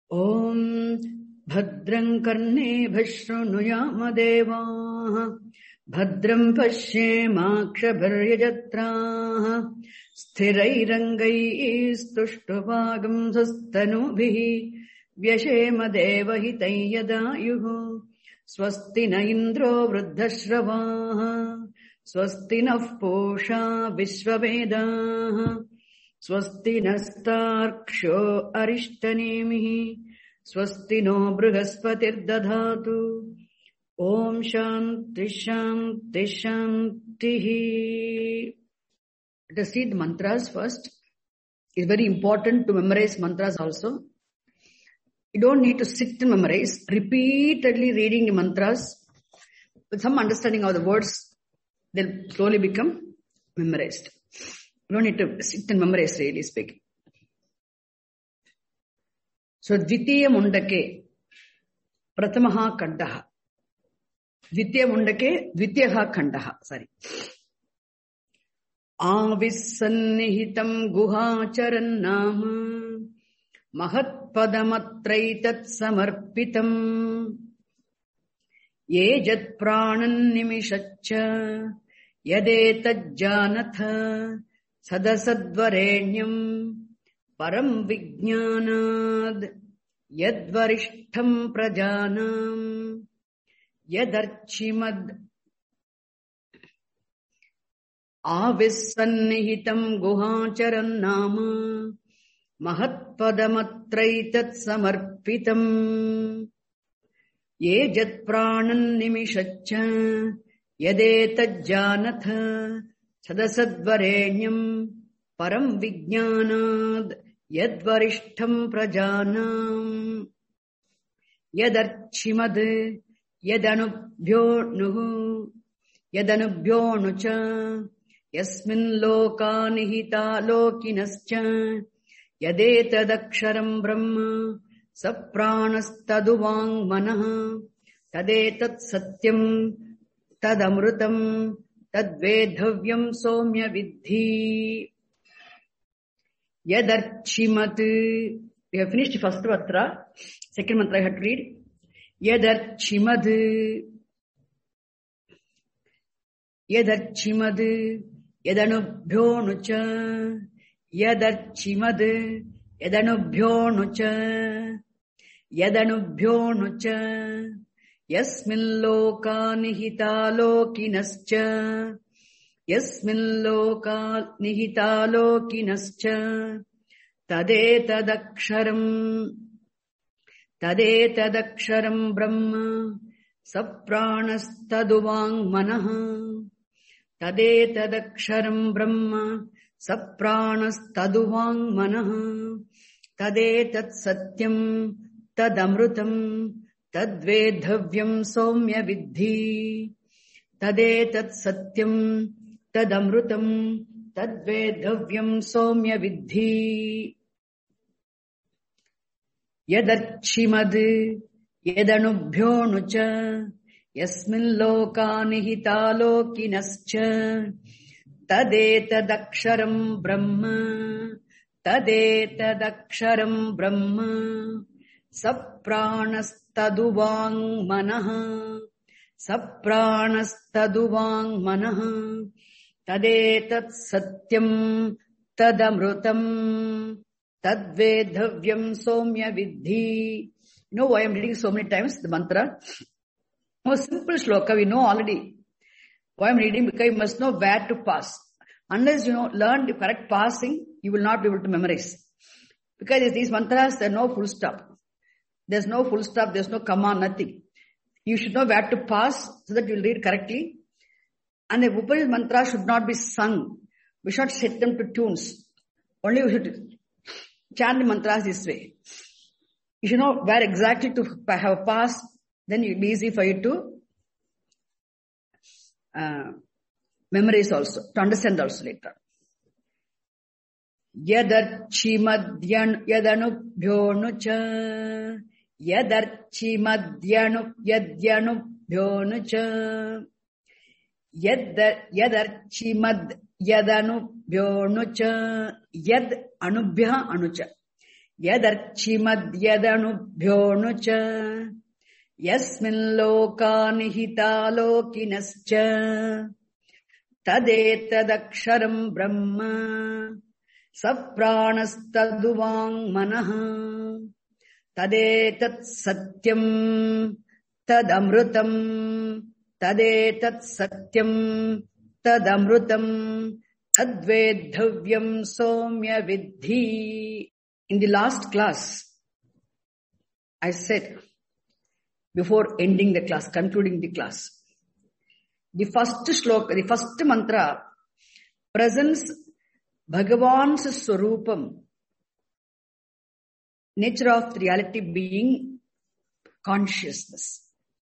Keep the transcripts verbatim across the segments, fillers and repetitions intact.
ஓம் பத்ரங் கர்ணேபிः ஶ்ருணுயாம தேவாः பத்ரம் பஷ்யேமாக்ஷபிர்யஜத்ராः ஸ்திரைரங்கைஸ்துஷ்டுவாகம் சுஸ்தனூபிः व्यशेम देवहितं यदायुः स्वस्ति न इन्द्रो वृद्धश्रवाः स्वस्ति नः पूषा विश्ववेदाः स्वस्ति नस्तार्क्ष्यो अरिष्टनेमिः स्वस्ति नो बृहस्पतिर्दधातु ॐ शान्ति शान्ति शान्तिः. Let us read the mantras first. It's very important to memorize mantras also. You don't need to sit and memorize. Repeatedly reading the mantras with some understanding of the words, they'll slowly become memorized. You don't need to sit and memorize, really speaking. So, Dvitiya Mundake, Pratamaha Kandaha. Dvitiya Mundake, Dvitiyaha Kandaha. Sorry. Avissannihitam guhacharannama महत्पदमत्रैतत् समर्पितम् ये जत्प्राणन्निमिषच्च यदेतज्जानथ सदसद्वरेण्यम् परम् विज्ञानाद् यद्वरिष्ठम् प्रजानाम् यदर्चिमद् आविस्सन्निहितम् गुहाचरन्नाम महत्पदमत्रैतत् समर्पितम् ये जत्प्राणन्निमिषच्च यदेतज्जानथ सदसद्वरेण्यम् परम् विज्ञानाद् यद्वरिष्ठम् प्रजानाम् यदर्चिमद् यदनुभ्योऽनुः यदनुभ्योऽनु च यस्मिन् लोका निहिता लोकिनश्च यदेतदक्षरम् ब्रह्म स प्राणस्तदुवाङ्मनः तदेतत् सत्यम् तदमृतम् तद्वेद्धव्यम् सौम्य विद्धि यदर्चिमत्. We have finished the first mantra. Second mantra I had to read. यदर्चिमद् यदर्चिमद् यदनुभ्योऽनु च यदर्चिमद् यदनुभ्योऽनु च यदनुभ्योऽनु च यस्मिन् लोका निहिता लोकिनश्च यस्मिन् लोका निहिता लोकिनश्च तदेतदक्षरम् तदेतदक्षरम् ब्रह्म स प्राणस्तदुवाङ्मनः तदेतदक्षरम् ब्रह्म स प्राणस्तदुवाङ्मनः तदेतत् सत्यम् तदमृतम् तद्वेद्धव्यम् सौम्य विद्धि तदेतत् सत्यम् तदमृतम् तद्वेद्धव्यम् सौम्य विद्धि यदर्चिमद् यदनुभ्योऽनु च यस्मिन् लोका निहिता लोकिनश्च तदेतदक्षरम् ब्रह्म तदेतदक्षरम् ब्रह्म स प्राणस्तदुवाङ्मनः स प्राणस्तदुवाङ्मनः तदेतत् सत्यम् तदमृतम् तद्वेद्धव्यम् सौम्य विद्धि. You know why I'm reading so many times the mantra? Most simple shloka we know already. Why I'm reading? Because you must know where to pass. Unless you know, learn the correct passing, you will not be able to memorize. Because these mantras, there are no full stop. There's no full stop, there's no comma, nothing. You should know where to pass so that you will read correctly. And the Upanishad mantra should not be sung. We should not set them to tunes. Only we should chant the mantras this way. You should know where exactly to have a pass, then it will be easy for you to uh, memorize also, to understand also later. Yadarchimadyan yadanubhyonu cha yadarchimadyanu yadyanubhyonu cha yadarchimad yadanubhyonu cha yad anubhya anucha. yadarchimadyadanu cha yasmin loka nihita lokinascha tadetadaksharam brahma sapranastaduvang manaha tadetat satyam tadamrutam tadetat satyam tadamrutam tadvedhavyam somya vidhi. In the last class, I said, before ending the class, concluding the class, the first shloka, the first mantra presents Bhagavan's Swarupam, nature of the reality being consciousness.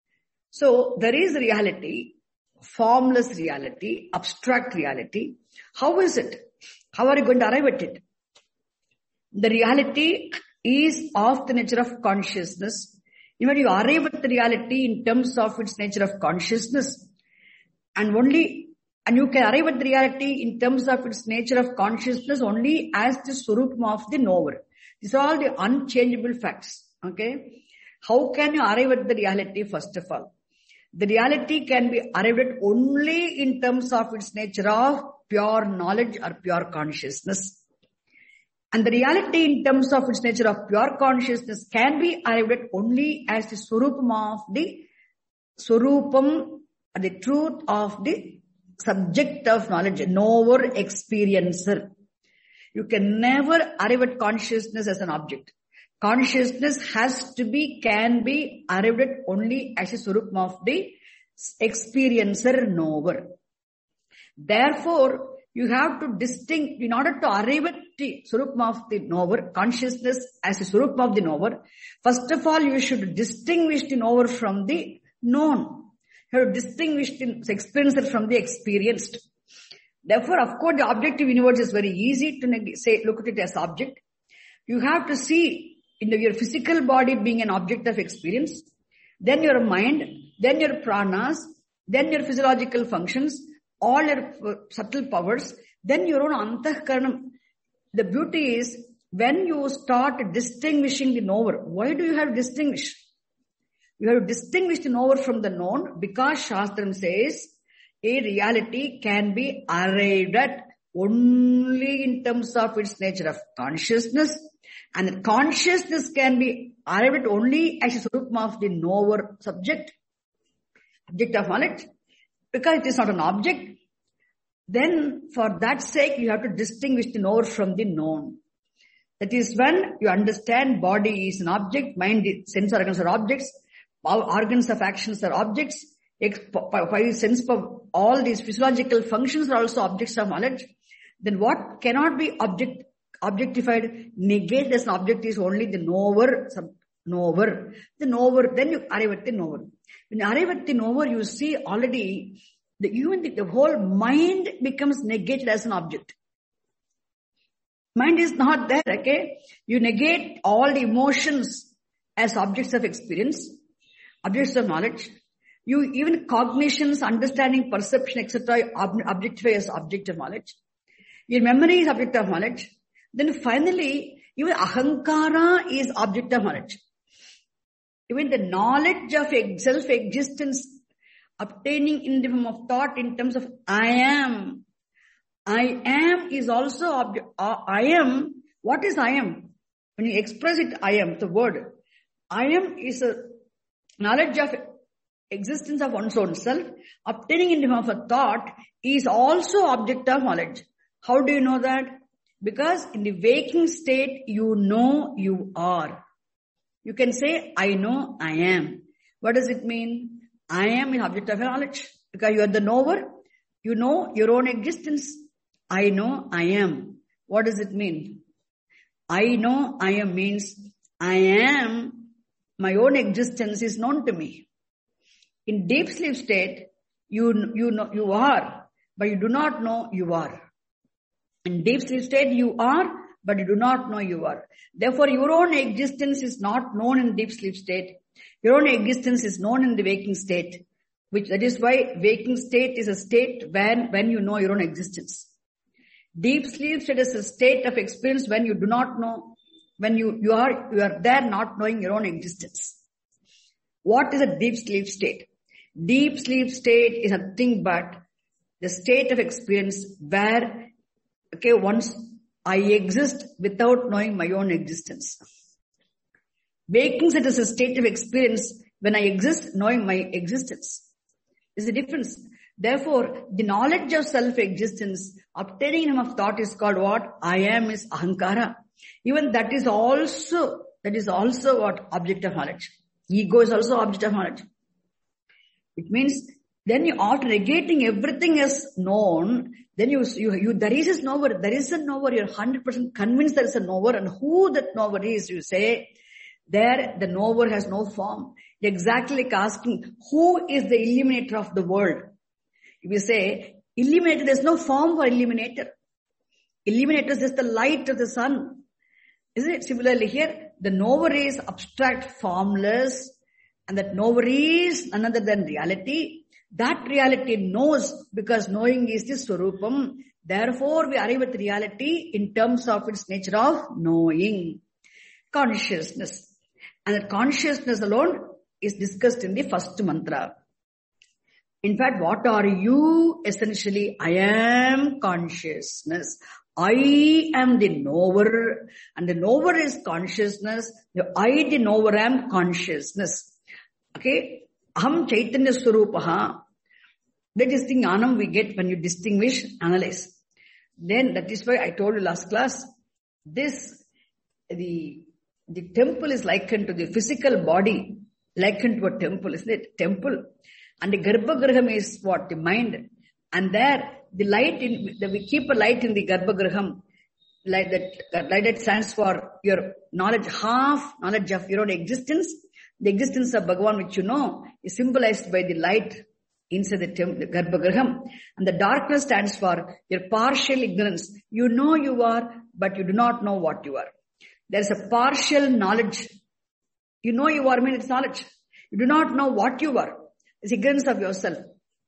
So there is reality, formless reality, abstract reality. How is it? How are you going to arrive at it? The reality is of the nature of consciousness. Even you arrive at the reality in terms of its nature of consciousness, and only, and you can arrive at the reality in terms of its nature of consciousness only as the Swarupam of the knower. These are all the unchangeable facts. Okay? How can you arrive at the reality first of all? The reality can be arrived at only in terms of its nature of pure knowledge or pure consciousness. And the reality in terms of its nature of pure consciousness can be arrived at only as the Swarupam of the Swarupam, the truth of the subject of knowledge, knower, experiencer. You can never arrive at consciousness as an object. Consciousness has to be, can be arrived at only as a Swarupam of the experiencer, knower. Therefore, you have to distinct, in order to arrive at the Swarupam of the knower, consciousness as a Swarupam of the knower, first of all, you should distinguish the knower from the known. You have to distinguish the experiencer from the experienced. Therefore, of course, the objective universe is very easy to say, look at it as object. You have to see in the, your physical body being an object of experience, then your mind, then your pranas, then your physiological functions, all your subtle powers, then your own antahkaranam. The beauty is when you start distinguishing the knower. Why do you have to distinguish? You have to distinguish the knower from the known because Shastram says a reality can be arrived at only in terms of its nature of consciousness, and consciousness can be arrived at only as a Swarupam of the knower subject, object of knowledge. Because it is not an object, then for that sake you have to distinguish the knower from the known. That is when you understand body is an object, mind, sense organs are objects, organs of actions are objects, five sense of all these physiological functions are also objects of knowledge. Then what cannot be object objectified, negate as an object is only the knower, sub knower. The knower, then you arrive at the knower. When you arrive at the knower, you see already the, even the, the whole mind becomes negated as an object. Mind is not there, okay? You negate all the emotions as objects of experience, objects of knowledge. You even cognitions, understanding, perception, et cetera ob objectify as object of knowledge. Your memory is object of knowledge. Then finally, even ahankara is object of knowledge. Even the knowledge of self-existence obtaining in the form of thought in terms of I am. I am is also object. Uh, I am. What is I am? When you express it, I am, the word. I am is a knowledge of existence of one's own self. Obtaining in the form of a thought is also object of knowledge. How do you know that? Because in the waking state, you know you are. You can say, I know I am. What does it mean? I am an object of knowledge. Because you are the knower. You know your own existence. I know I am. What does it mean? I know I am means I am, my own existence is known to me. In deep sleep state, you, you know you are, but you do not know you are. In deep sleep state, you are, but you do not know you are. Therefore, your own existence is not known in deep sleep state. Your own existence is known in the waking state, which that is why waking state is a state when, when you know your own existence. Deep sleep state is a state of experience when you do not know when you, you are, you are there not knowing your own existence. What is a deep sleep state? Deep sleep state is nothing but the state of experience where, okay, once I exist without knowing my own existence. Waking state is a state of experience when I exist knowing my existence. Is the difference. Therefore, the knowledge of self-existence, obtaining him of thought is called what? I am is ahankara. Even that is also, that is also what? Object of knowledge. Ego is also object of knowledge. It means then you after negating everything as known, then you, you, you, there is a knower, there is a knower, you're one hundred percent convinced there is a knower, and who that knower is, you say, there the knower has no form. You're exactly like asking, who is the illuminator of the world? If you say, illuminator, there's no form for illuminator. Illuminator is just the light of the sun. Isn't it? Similarly here, the knower is abstract, formless, and that knower is none other than reality. That reality knows because knowing is the swarupam. Therefore, we arrive at reality in terms of its nature of knowing. Consciousness. And that consciousness alone is discussed in the first mantra. In fact, what are you? Essentially, I am consciousness. I am the knower, and the knower is consciousness. The I, the knower, am consciousness. Okay? Aham Chaitanya Swarupaha. That is the jnanam we get when you distinguish, analyze. Then that is why I told you last class, this, the, the temple is likened to the physical body, likened to a temple, isn't it? Temple. And the Garbhagraham is what? The mind. And there, the light in, the, we keep a light in the Garbhagraham, light that, light that stands for your knowledge, half knowledge of your own existence. The existence of Bhagavan, which you know, is symbolized by the light inside the, temple, the Garbhagraham. And the darkness stands for your partial ignorance. You know you are, but you do not know what you are. There is a partial knowledge. You know you are, I mean it's knowledge. You do not know what you are. It's ignorance of yourself.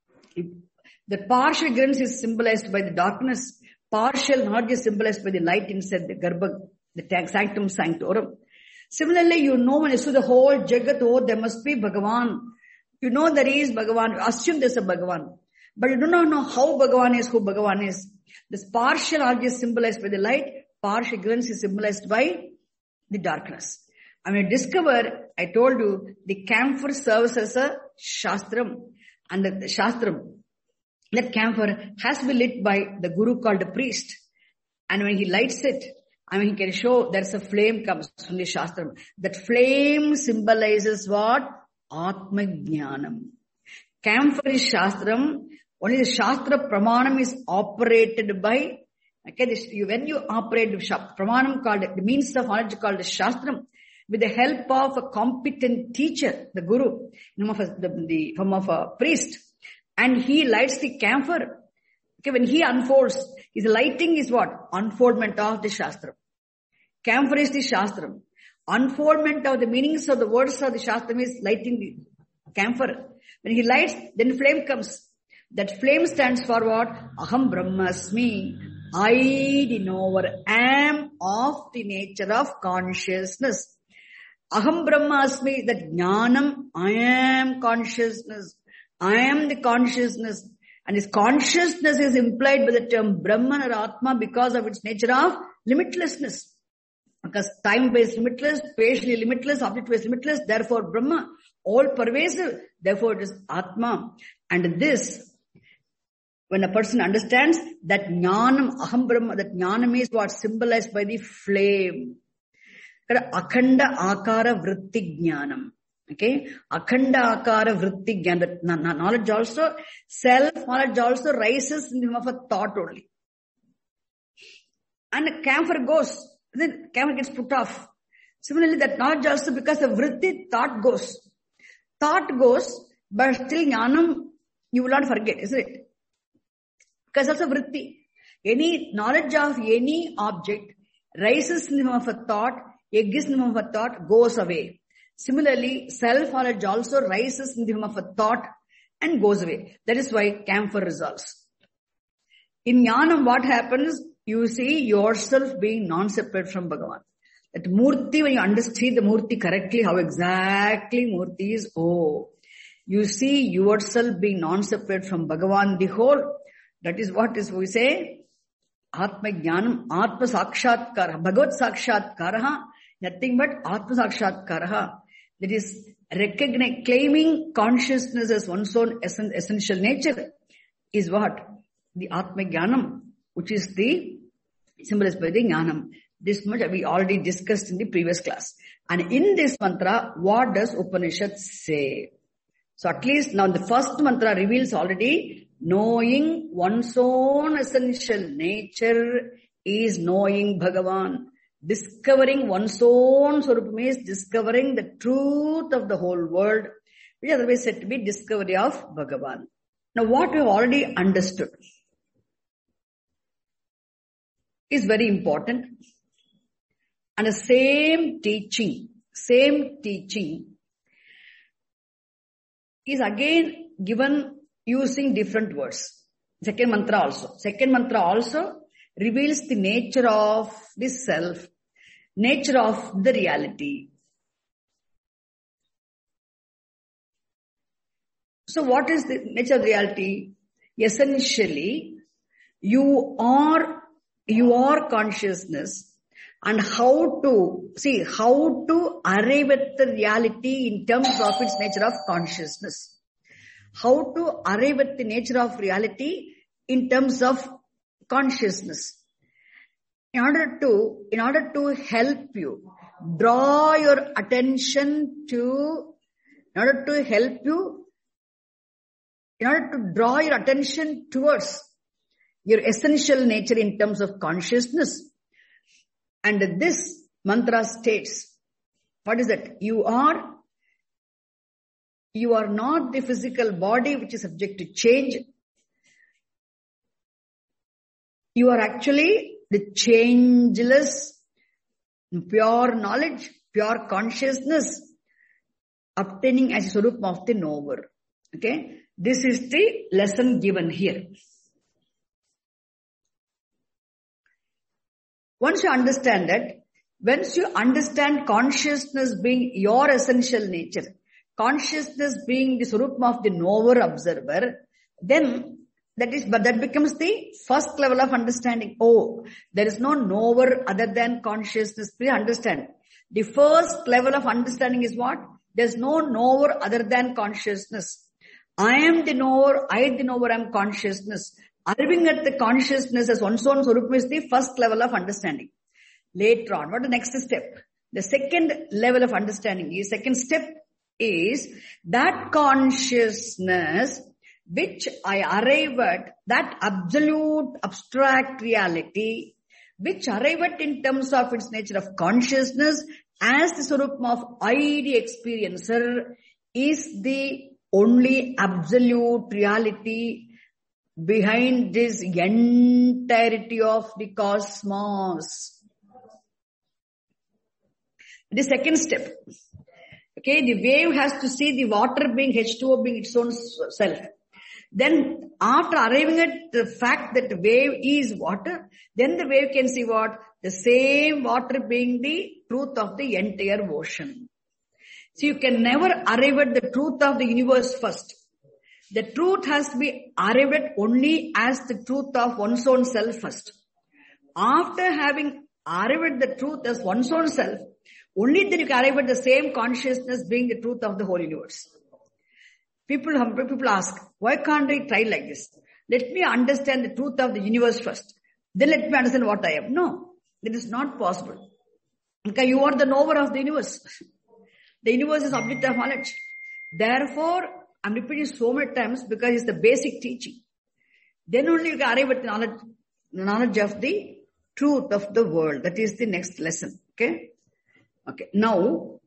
The partial ignorance is symbolized by the darkness. Partial knowledge is symbolized by the light inside the Garbha, the sanctum sanctorum. Similarly, you know when you see the whole Jagat, oh, there must be Bhagavan. You know there is Bhagavan. You assume there's a Bhagavan. But you do not know how Bhagavan is, who Bhagavan is. This partial knowledge is symbolized by the light. Partial ignorance is symbolized by the darkness. And when you discover, I told you, the camphor serves as a Shastram. And the, the Shastram, that camphor has to be lit by the Guru called a priest. And when he lights it, I mean, he can show there's a flame comes from the Shastram. That flame symbolizes what? Atma Jnanam. Camphor is Shastram. Only the Shastra Pramanam is operated by, okay, this, you, when you operate with Pramanam called, the means of knowledge called the Shastram, with the help of a competent teacher, the Guru, in form of a, the, the form of a priest, and he lights the camphor. Okay, when he unfolds, his lighting is what? Unfoldment of the Shastram. Camphor is the Shastram. Unfoldment of the meanings of the words of the Shastram is lighting the camphor. When he lights, then flame comes. That flame stands for what? Aham Brahmasmi. I, the knower, am of the nature of consciousness. Aham Brahmasmi, that Jnanam, I am consciousness. I am the consciousness. And this consciousness is implied by the term Brahman or Atma because of its nature of limitlessness. Because time-based limitless, spatially limitless, object-based limitless, therefore Brahma, all pervasive, therefore it is Atma. And this, when a person understands that Jnanam, Aham Brahma, that Jnanam is what symbolized by the flame. Akhanda Akara Vritti Jnanam. Okay? Akhanda Akara Vritti Jnanam. Knowledge also, self-knowledge also rises in the form of a thought only. And a camphor goes, then camphor gets put off. Similarly, that knowledge also, because the Vritti, thought goes. Thought goes, but still Jnanam, you will not forget, isn't it? Because also Vritti. Any knowledge of any object rises in the form of a thought, exists in the form of a thought, goes away. Similarly, self-knowledge also rises in the form of a thought and goes away. That is why camphor resolves. In Jnanam, what happens? You see yourself being non-separate from Bhagavan. That Murti, when you understand the Murti correctly, how exactly Murti is, oh, you see yourself being non-separate from Bhagavan, the whole. That is what is we say, Atma Jnanam, Atma Sakshatkara, Bhagavad Sakshatkara, nothing but Atma Sakshatkara. That is recognize, claiming consciousness as one's own essential nature is what? The Atma Jnanam, which is the symbolized by the Jnanam. This much we already discussed in the previous class. And in this mantra, what does Upanishad say? So at least now the first mantra reveals already knowing one's own essential nature is knowing Bhagavan. Discovering one's own Swarupa means discovering the truth of the whole world, which is otherwise said to be discovery of Bhagavan. Now what we have already understood is very important. And the same teaching, same teaching is again given using different words. Second mantra also. Second mantra also reveals the nature of the self, nature of the reality. So what is the nature of reality? Essentially, you are, you are consciousness. And how to, see, how to arrive at the reality in terms of its nature of consciousness. How to arrive at the nature of reality in terms of consciousness. In order to, in order to help you, draw your attention to, in order to help you, in order to draw your attention towards your essential nature in terms of consciousness. And this mantra states, what is that? You are, you are not the physical body which is subject to change. You are actually the changeless, pure knowledge, pure consciousness, obtaining as a swarup of the knower. Okay? This is the lesson given here. Once you understand that, once you understand consciousness being your essential nature, consciousness being the swarup of the knower observer, then that is, but that becomes the first level of understanding. Oh, there is no knower other than consciousness. Please understand. The first level of understanding is what? There is no knower other than consciousness. I am the knower, I the knower, I am consciousness. Arriving at the consciousness as one's own swarup is the first level of understanding. Later on, what is the next step? The second level of understanding is, second step is that consciousness which I arrive at, that absolute abstract reality, which arrive at in terms of its nature of consciousness as the swarup of I, the experiencer, is the only absolute reality behind this entirety of the cosmos. The second step. Okay, the wave has to see the water being H two O being its own self. Then after arriving at the fact that the wave is water, then the wave can see what? The same water being the truth of the entire ocean. So you can never arrive at the truth of the universe first. The truth has to be arrived at only as the truth of one's own self first. After having arrived at the truth as one's own self, only then you can arrive at the same consciousness being the truth of the whole universe. People, people ask, why can't I try like this? Let me understand the truth of the universe first. Then let me understand what I am. No, that is not possible. Because you are the knower of the universe. The universe is object of knowledge. Therefore, I'm repeating so many times because it's the basic teaching. Then only you can arrive at the knowledge, the knowledge of the truth of the world. That is the next lesson. Okay? Okay. Now,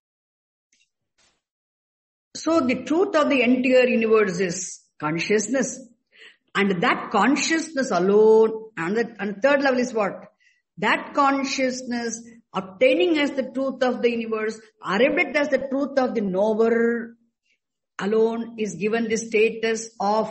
so the truth of the entire universe is consciousness. And that consciousness alone, and the and third level is what? That consciousness obtaining as the truth of the universe, arrived as the truth of the knower alone is given the status of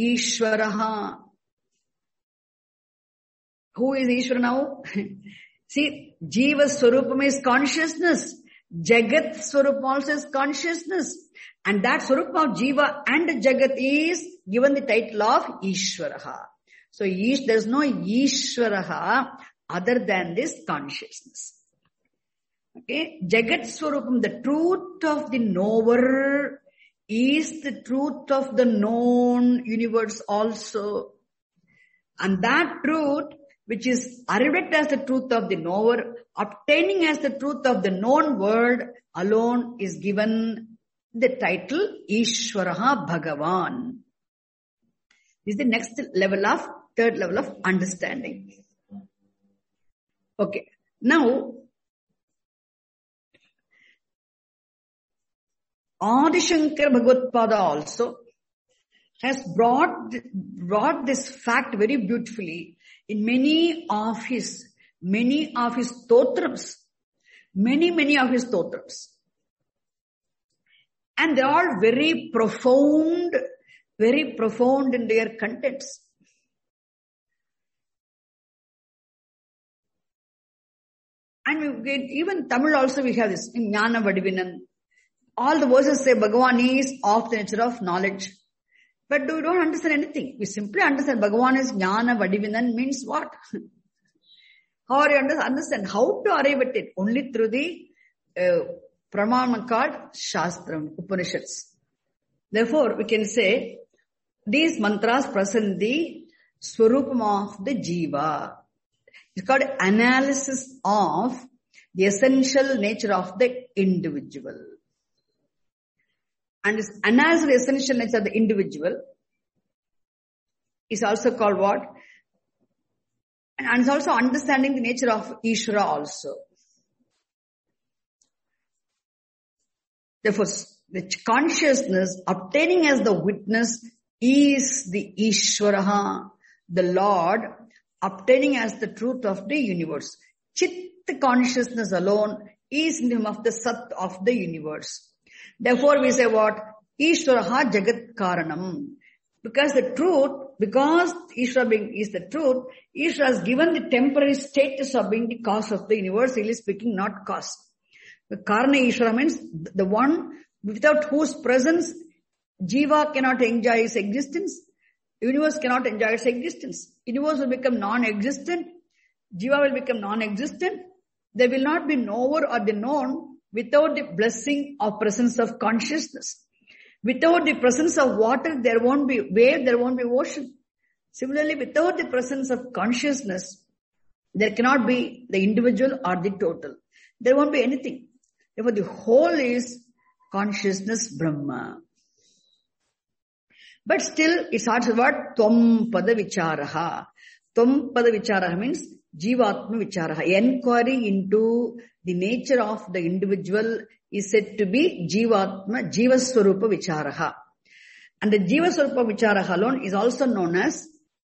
Ishvaraha. Who is Ishvara now? See, Jiva Swarupam is consciousness. Jagat Swarupam also is consciousness. And that Swarupam of Jiva and Jagat is given the title of Ishvaraha. So Ish, there is no Ishvaraha other than this consciousness. Okay, Jagat Swarupam, the truth of the knower is the truth of the known universe also. And that truth, which is arrived as the truth of the knower, obtaining as the truth of the known world alone, is given the title Ishvaraha Bhagavan. This is the next level of, third level of understanding. Okay, now Adi Shankara Bhagavad-pada also has brought, brought this fact very beautifully in many of his, many of his stotrams, many, many of his stotrams. And they are very profound, very profound in their contents. And we get, even Tamil also we have this, in Jnana Vadivinan. All the verses say Bhagavan is of the nature of knowledge. But we don't understand anything. We simply understand Bhagavan is Jnana Vadivinan means what? How do you understand? How to arrive at it? Only through the uh, Pramana called Shastram, Upanishads. Therefore, we can say these mantras present the Swarupam of the Jiva. It's called analysis of the essential nature of the individual. And this analysis of the essential nature of the individual is also called what? And it's also understanding the nature of Ishvara also. Therefore, the consciousness obtaining as the witness is the Ishvaraha, the Lord, obtaining as the truth of the universe. Chit consciousness alone is in the name of the Sat of the universe. Therefore, we say what? Ishvaraha Jagat Karanam. Because the truth, because Ishvara being is the truth, Ishvara has given the temporary status of being the cause of the universe, really speaking, not cause. The Karana Ishvara means the one without whose presence Jiva cannot enjoy its existence. Universe cannot enjoy its existence. Universe will become non-existent. Jiva will become non-existent. There will not be knower or the known without the blessing of presence of consciousness. Without the presence of water, there won't be wave, there won't be ocean. Similarly, without the presence of consciousness, there cannot be the individual or the total. There won't be anything. Therefore, the whole is consciousness Brahma. But still, it's also what? Tvam pada vicharaha. Tvam pada vicharaha means Jivatma vicharaha. Enquiry into the nature of the individual is said to be Jivatma, Jivaswarupa vicharaha. And the Jivaswarupa vicharaha alone is also known as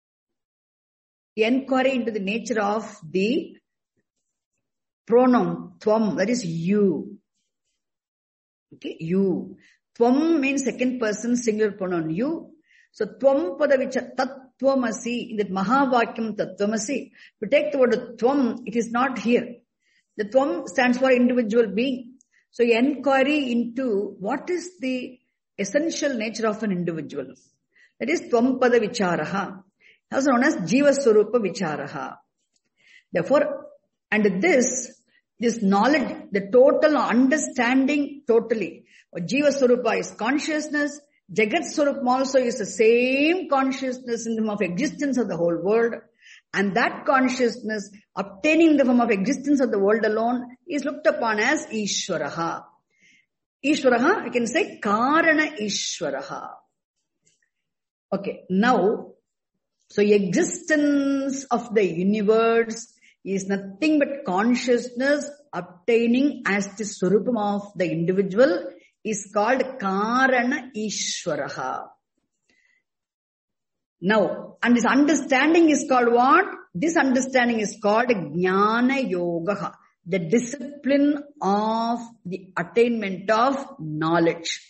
enquiry into the nature of the pronoun Tvam, that is you. Okay, you. Tvam means second person singular pronoun you. So Tvam pada vichara, Tattvamasi, in that Mahavakyam Tattvamasi. We take the word Tvam, it is not here. The Tvam stands for individual being. So enquiry into what is the essential nature of an individual. That is Tvam pada vicharaha. Also known as Jivaswarupa vicharaha. Therefore, and this, this knowledge, the total understanding totally. Jivaswarupa is consciousness. Jagat Swarup also is the same consciousness in the form of existence of the whole world. And that consciousness obtaining the form of existence of the world alone is looked upon as Ishvaraha. Ishvaraha, you can say Karana Ishvaraha. Okay, now, so existence of the universe is nothing but consciousness obtaining as the Swarupam of the individual is called Karana Ishvaraha. Now, and this understanding is called what? This understanding is called Jnana Yoga, the discipline of the attainment of knowledge.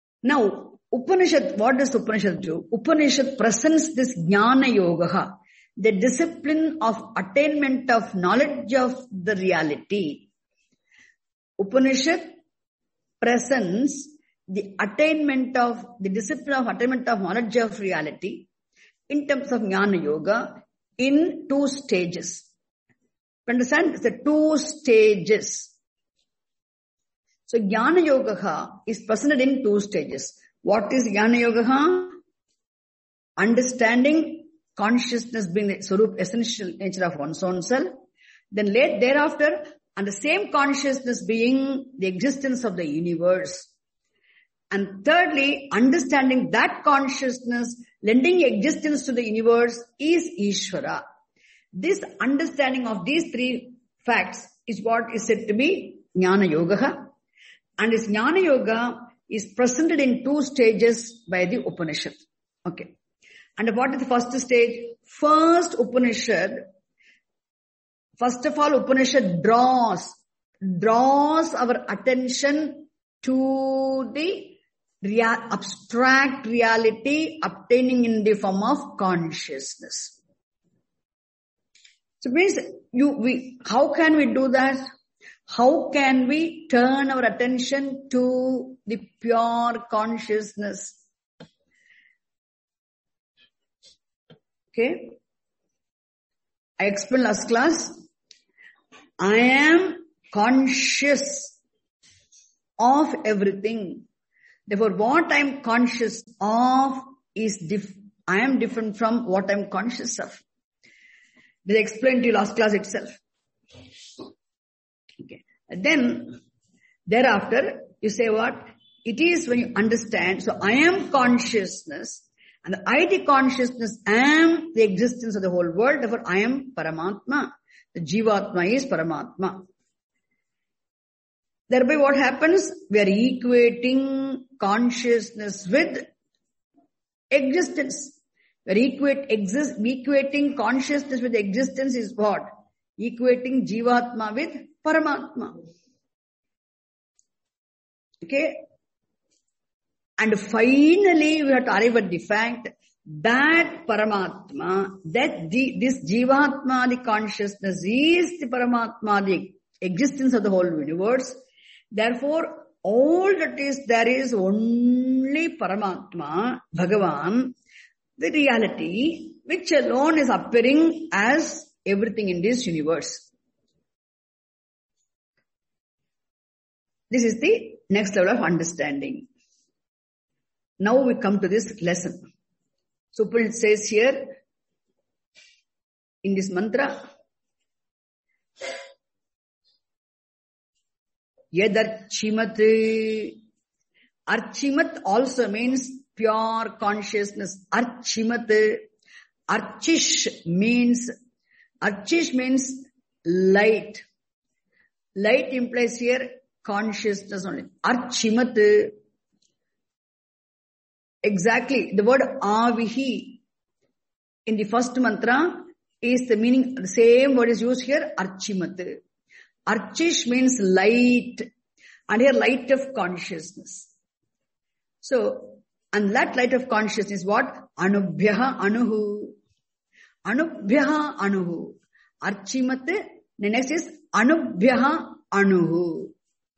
Now, Upanishad, what does Upanishad do? Upanishad presents this Jnana Yoga, the discipline of attainment of knowledge of the reality. Upanishad presents the attainment of, the discipline of attainment of knowledge of reality in terms of Jnana Yoga in two stages. You understand? It's the two stages. So Jnana Yoga is presented in two stages. What is Jnana Yoga? Understanding consciousness being the Swarup, essential nature of one's own self. Then late thereafter, and the same consciousness being the existence of the universe. And thirdly, understanding that consciousness lending existence to the universe is Ishvara. This understanding of these three facts is what is said to be Jnana Yoga. And this Jnana Yoga is presented in two stages by the Upanishad. Okay. And what is the first stage? First Upanishad, first of all Upanishad draws, draws our attention to the real, abstract reality obtaining in the form of consciousness. So it means you, we, how can we do that? How can we turn our attention to the pure consciousness? Okay. I explained last class. I am conscious of everything. Therefore, what I am conscious of is diff- I am different from what I am conscious of. This I explained to you last class itself. Okay. And then, thereafter, you say what? It is when you understand, so I am consciousness, and the I D consciousness am the existence of the whole world, therefore I am Paramatma. The Jivatma is Paramatma. Thereby what happens? We are equating consciousness with existence. We are equate, exist, equating consciousness with existence is what? Equating Jivatma with Paramatma. Okay? And finally, we have to arrive at the fact that Paramatma, that the, this Jivatma, the consciousness, is the Paramatma, the existence of the whole universe. Therefore, all that is there is only Paramatma, Bhagavan, the reality, which alone is appearing as everything in this universe. This is the next level of understanding. Now we come to this lesson. So it says here in this mantra, Yadarchimat. Archimat also means pure consciousness. Archimat. Archish means, Archish means light. Light implies here consciousness only. Archimat. Exactly. The word avihi in the first mantra is the meaning, the same word is used here, archimat. Archish means light, and here light of consciousness. So, and that light of consciousness is what? Anubhyaha anuhu. Anubhyaha anuhu. Archimat, the next is Anubhyaha anuhu.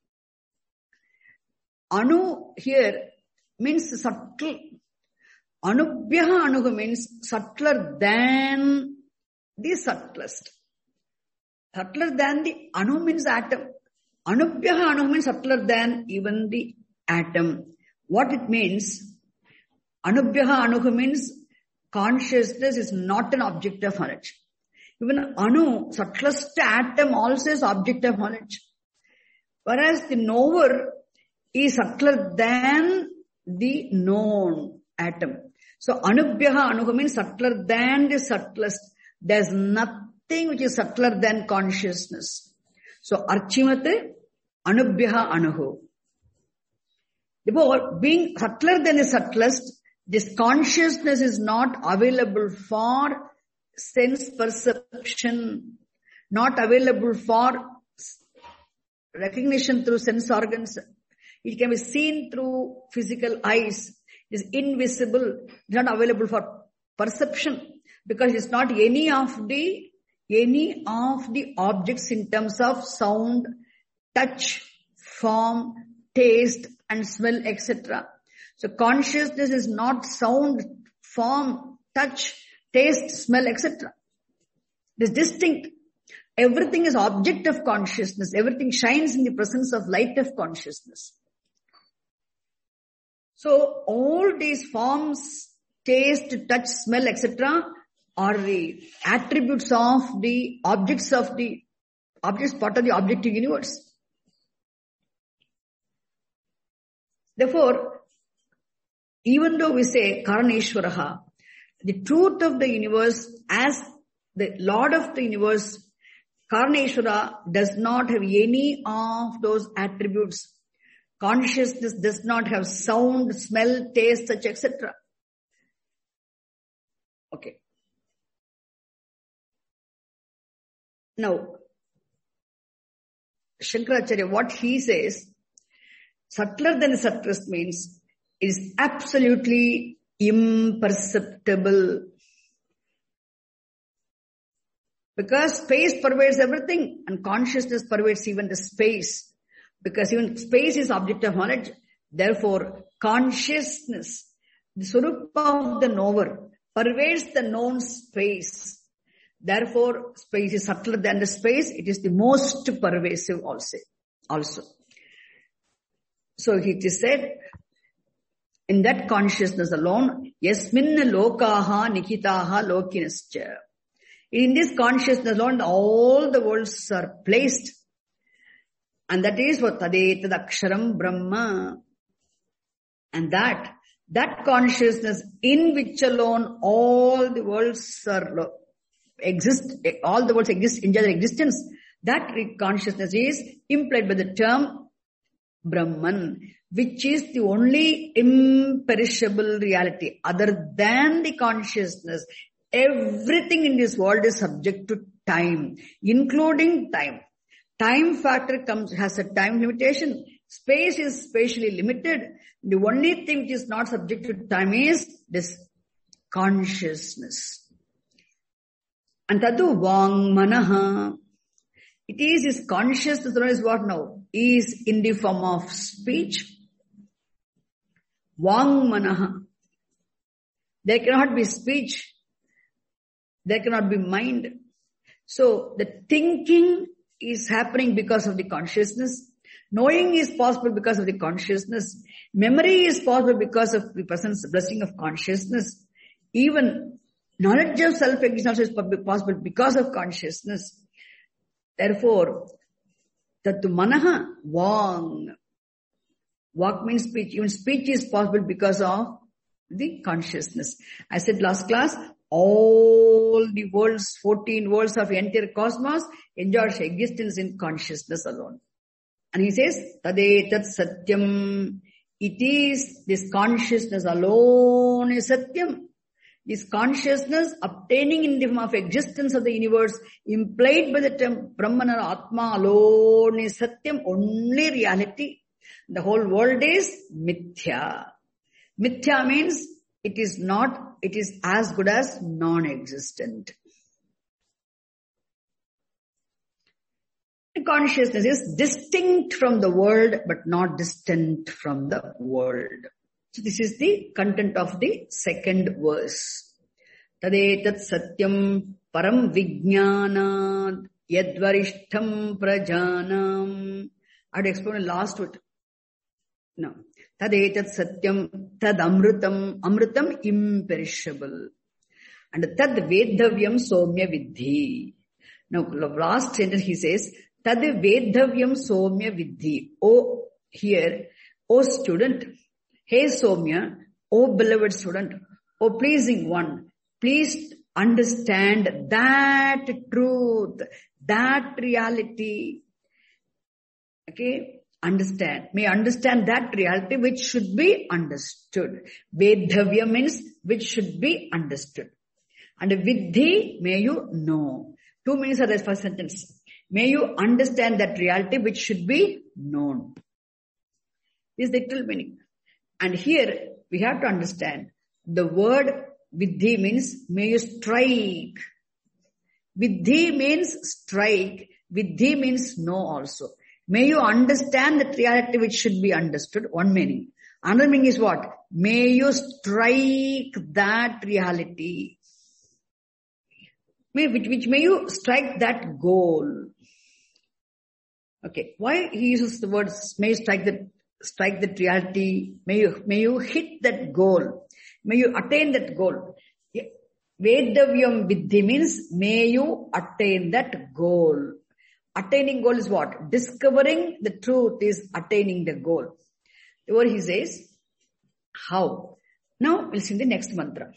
Anu here means subtle. Anubhyaha anuhu means subtler than the subtlest. Subtler than the anu means atom. Anubhyaha anuhu means subtler than even the atom. What it means? Anubhyaha anuhu means consciousness is not an object of knowledge. Even anu, subtlest atom also is object of knowledge. Whereas the knower is subtler than the known atom. So Anubhyaha anuhu means subtler than the subtlest. There's nothing which is subtler than consciousness. So Archimate Anubhyaha anuhu. Therefore, being subtler than the subtlest, this consciousness is not available for sense perception, not available for recognition through sense organs. It can be seen through physical eyes. It is invisible, not available for perception. Because it's not any of the, any of the objects in terms of sound, touch, form, taste and smell, et cetera. So consciousness is not sound, form, touch, taste, smell, et cetera. It is distinct. Everything is object of consciousness. Everything shines in the presence of light of consciousness. So all these forms, taste, touch, smell, et cetera are the attributes of the objects of the objects, part of the objective universe. Therefore, even though we say Karaneshwaraha, the truth of the universe as the Lord of the universe, Karaneshwara does not have any of those attributes. Consciousness does not have sound, smell, taste, such, et cetera. Okay. Now, Shankaracharya, what he says, subtler than the subtlest means it is absolutely imperceptible. Because space pervades everything and consciousness pervades even the space. Because even space is object of knowledge. Therefore, consciousness, the Swarupa of the knower, pervades the known space. Therefore, space is subtler than the space. It is the most pervasive also. also. So it is said, in that consciousness alone, yasminna lokaha nikitaha lokinascha. In this consciousness alone, all the worlds are placed. And that is what tadetad aksharam brahma. And that, that consciousness in which alone all the worlds are exist, all the worlds exist, enjoy their existence. That consciousness is implied by the term Brahman, which is the only imperishable reality. Other than the consciousness, everything in this world is subject to time, including time. Time factor comes, has a time limitation. Space is spatially limited. The only thing which is not subject to time is this consciousness. And tadu vang manaha. It is his consciousness that is what now? Is in the form of speech. Vang manaha. There cannot be speech. There cannot be mind. So the thinking is happening because of the consciousness. Knowing is possible because of the consciousness. Memory is possible because of the presence, blessing of consciousness. Even knowledge of self-existence is possible because of consciousness. Therefore, tattu manaha vang. Vak means speech. Even speech is possible because of the consciousness. I said last class, all the worlds, fourteen worlds of the entire cosmos enjoy existence in consciousness alone. And he says, tadetat satyam. It is this consciousness alone is satyam. This consciousness obtaining in the form of existence of the universe, implied by the term Brahman or Atma alone is satyam, only reality. The whole world is mithya. Mithya means it is not, it is as good as non-existent. The consciousness is distinct from the world, but not distant from the world. So this is the content of the second verse. Tadetat satyam param vijnanad yadvarishtham prajanam. I had explained the last word. No. Tadetat satyam tad amrutam. Amrutam imperishable. And tad vedavyam somya vidhi. Now last sentence he says, tad vedavyam somya vidhi. Oh, here, oh student, hey Somya, oh beloved student, oh pleasing one, please understand that truth, that reality. Okay, understand. May understand that reality which should be understood. Vedhavya means which should be understood. And vidhi, may you know. Two meanings are the first sentence. May you understand that reality which should be known. This is the literal meaning. And here we have to understand the word Vidhi means may you strike. Vidhi means strike. Vidhi means know also. May you understand that reality which should be understood. One meaning. Another meaning is what? May you strike that reality. May, which, which may you strike that goal. Okay. Why he uses the words may you strike that, strike that reality? May you, may you hit that goal. May you attain that goal. Vedavyam Vidhi means may you attain that goal. Attaining goal is what? Discovering the truth is attaining the goal. What he says, how? Now we'll sing the next mantra.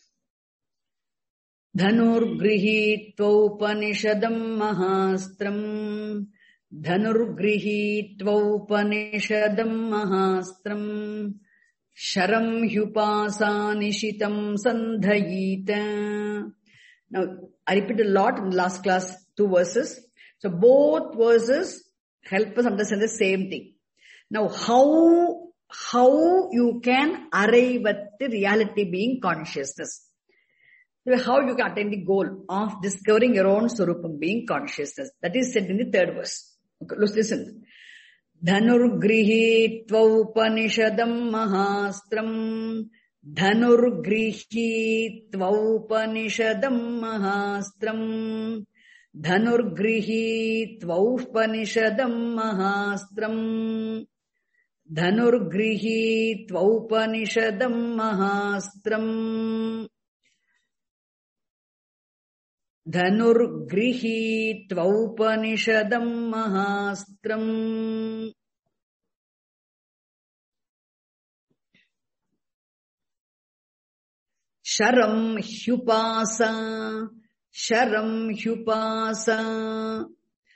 Dhanur grihitva upanishadam mahastram. Dhanur grihitva upanishadam mahastram. Sharam hyupasa nishitam sandhayita. Now, I repeated a lot in the last class, two verses. So both verses help us understand the same thing. Now, how, how you can arrive at the reality being consciousness. How you can attain the goal of discovering your own Swarupam being consciousness. That is said in the third verse. Okay, let's listen. Dhanur grihitva upanishadam mahastram. Dhanur grihitva upanishadam mahastram. Dhanur grihitva upanishadam mahastram. Dhanur grihitva upanishadam mahastram. Dhanur grihitva upanishadam mahastram. Sharam hyupasa. Sharam hyupasa.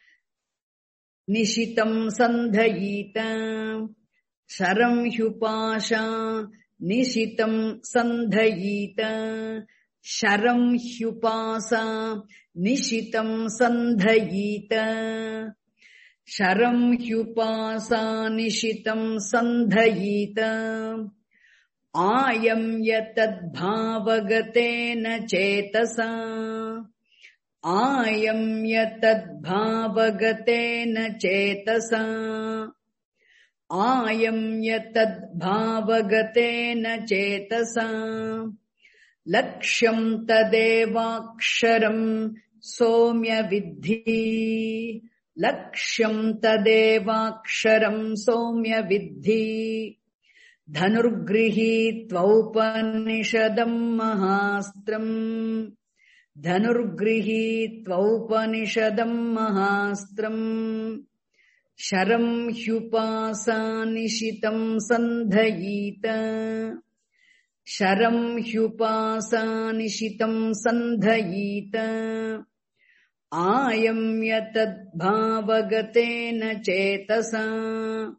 Nishitam sandhayita. Sharam hyupasha. Nishitam sandhayita. Sharam hyupasa. Nishitam sandhayita. Sharam hyupasa. Nishitam sandhayita. Ayam yatad bhavagatena chetasa. Ayam yatad bhavagatena chetasa. Ayam yatad bhavagatena chetasa. Lakshyam tadevaksharam somya vidhi. Lakshyam tadevaksharam somya vidhi. Dhanur grihitva upanishadam mahastram. Dhanur grihitva upanishadam mahastram. Sharam hyupasa nishitam sandhayita. Sharam hyupasa nishitam sandhayita. Ayam yatad bhavagatena chetasa.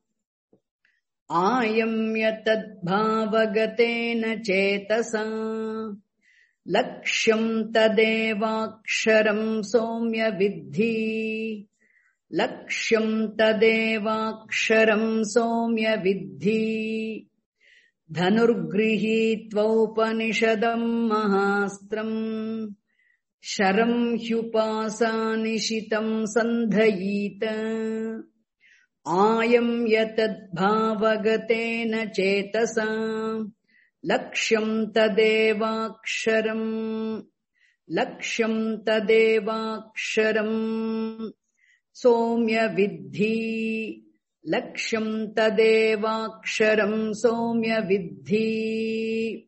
Ayam yatad bhavagatena chetasa. Lakshyam tadevaksharam somya vidhi. Lakshyam tadevaksharam somya vidhi. Dhanur grihitva upanishadam mahastram. Sharam hyupasa nishitam sandhayita. Ayam yatad bhavagatena chetasa. Lakshyam tadevaksharam. Lakshyam tadevaksharam somya vidhi. Lakshyam tadevaksharam somya vidhi.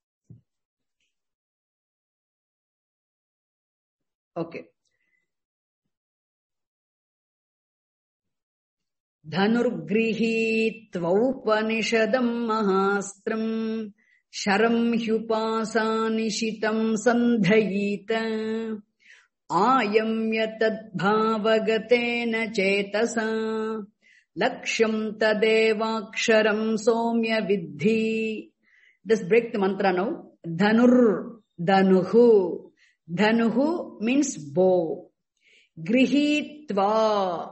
Okay. Dhanur grihitva upanishadam mahastram. Sharam hyupasa nishitam sandhayita. Ayam yatad bhavagatena chetasa. Lakshyam tadevaksharam somya vidhi. Let's break the mantra now. Dhanur, dhanuhu. Dhanuhu means bow. Grihitva.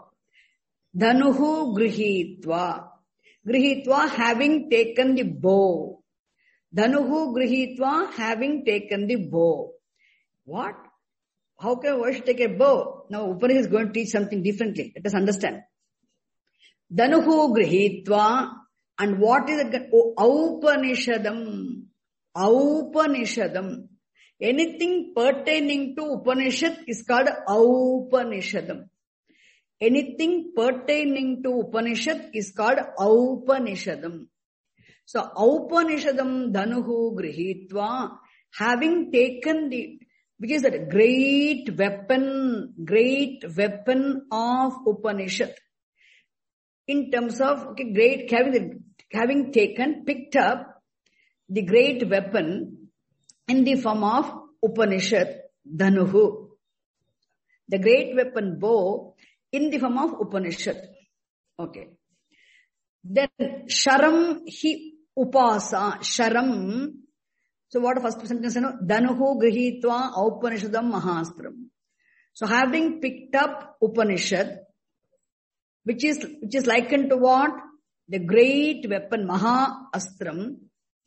Dhanuhu grihitva. Grihitva having taken the bow. Dhanuhu grihitva, having taken the bow. What? How can one take a bow? Now Upanishad is going to teach something differently. Let us understand. Dhanuhu grihitva, and what is it? Upanishadam. Upanishadam. Anything pertaining to Upanishad is called Upanishadam. Anything pertaining to Upanishad is called Upanishadam. So Upanishadam dhanuhu grihitva, having taken the, which is a great weapon, great weapon of Upanishad. In terms of, okay, great, having, the, having taken, picked up the great weapon in the form of Upanishad, dhanuhu. The great weapon bow in the form of Upanishad. Okay. Then Sharam hi upasa. Sharam. So what the first sentence is? Dhanuhu grihitva Upanishadam mahastram. So having picked up Upanishad, which is which is likened to what? The great weapon Maha Astram,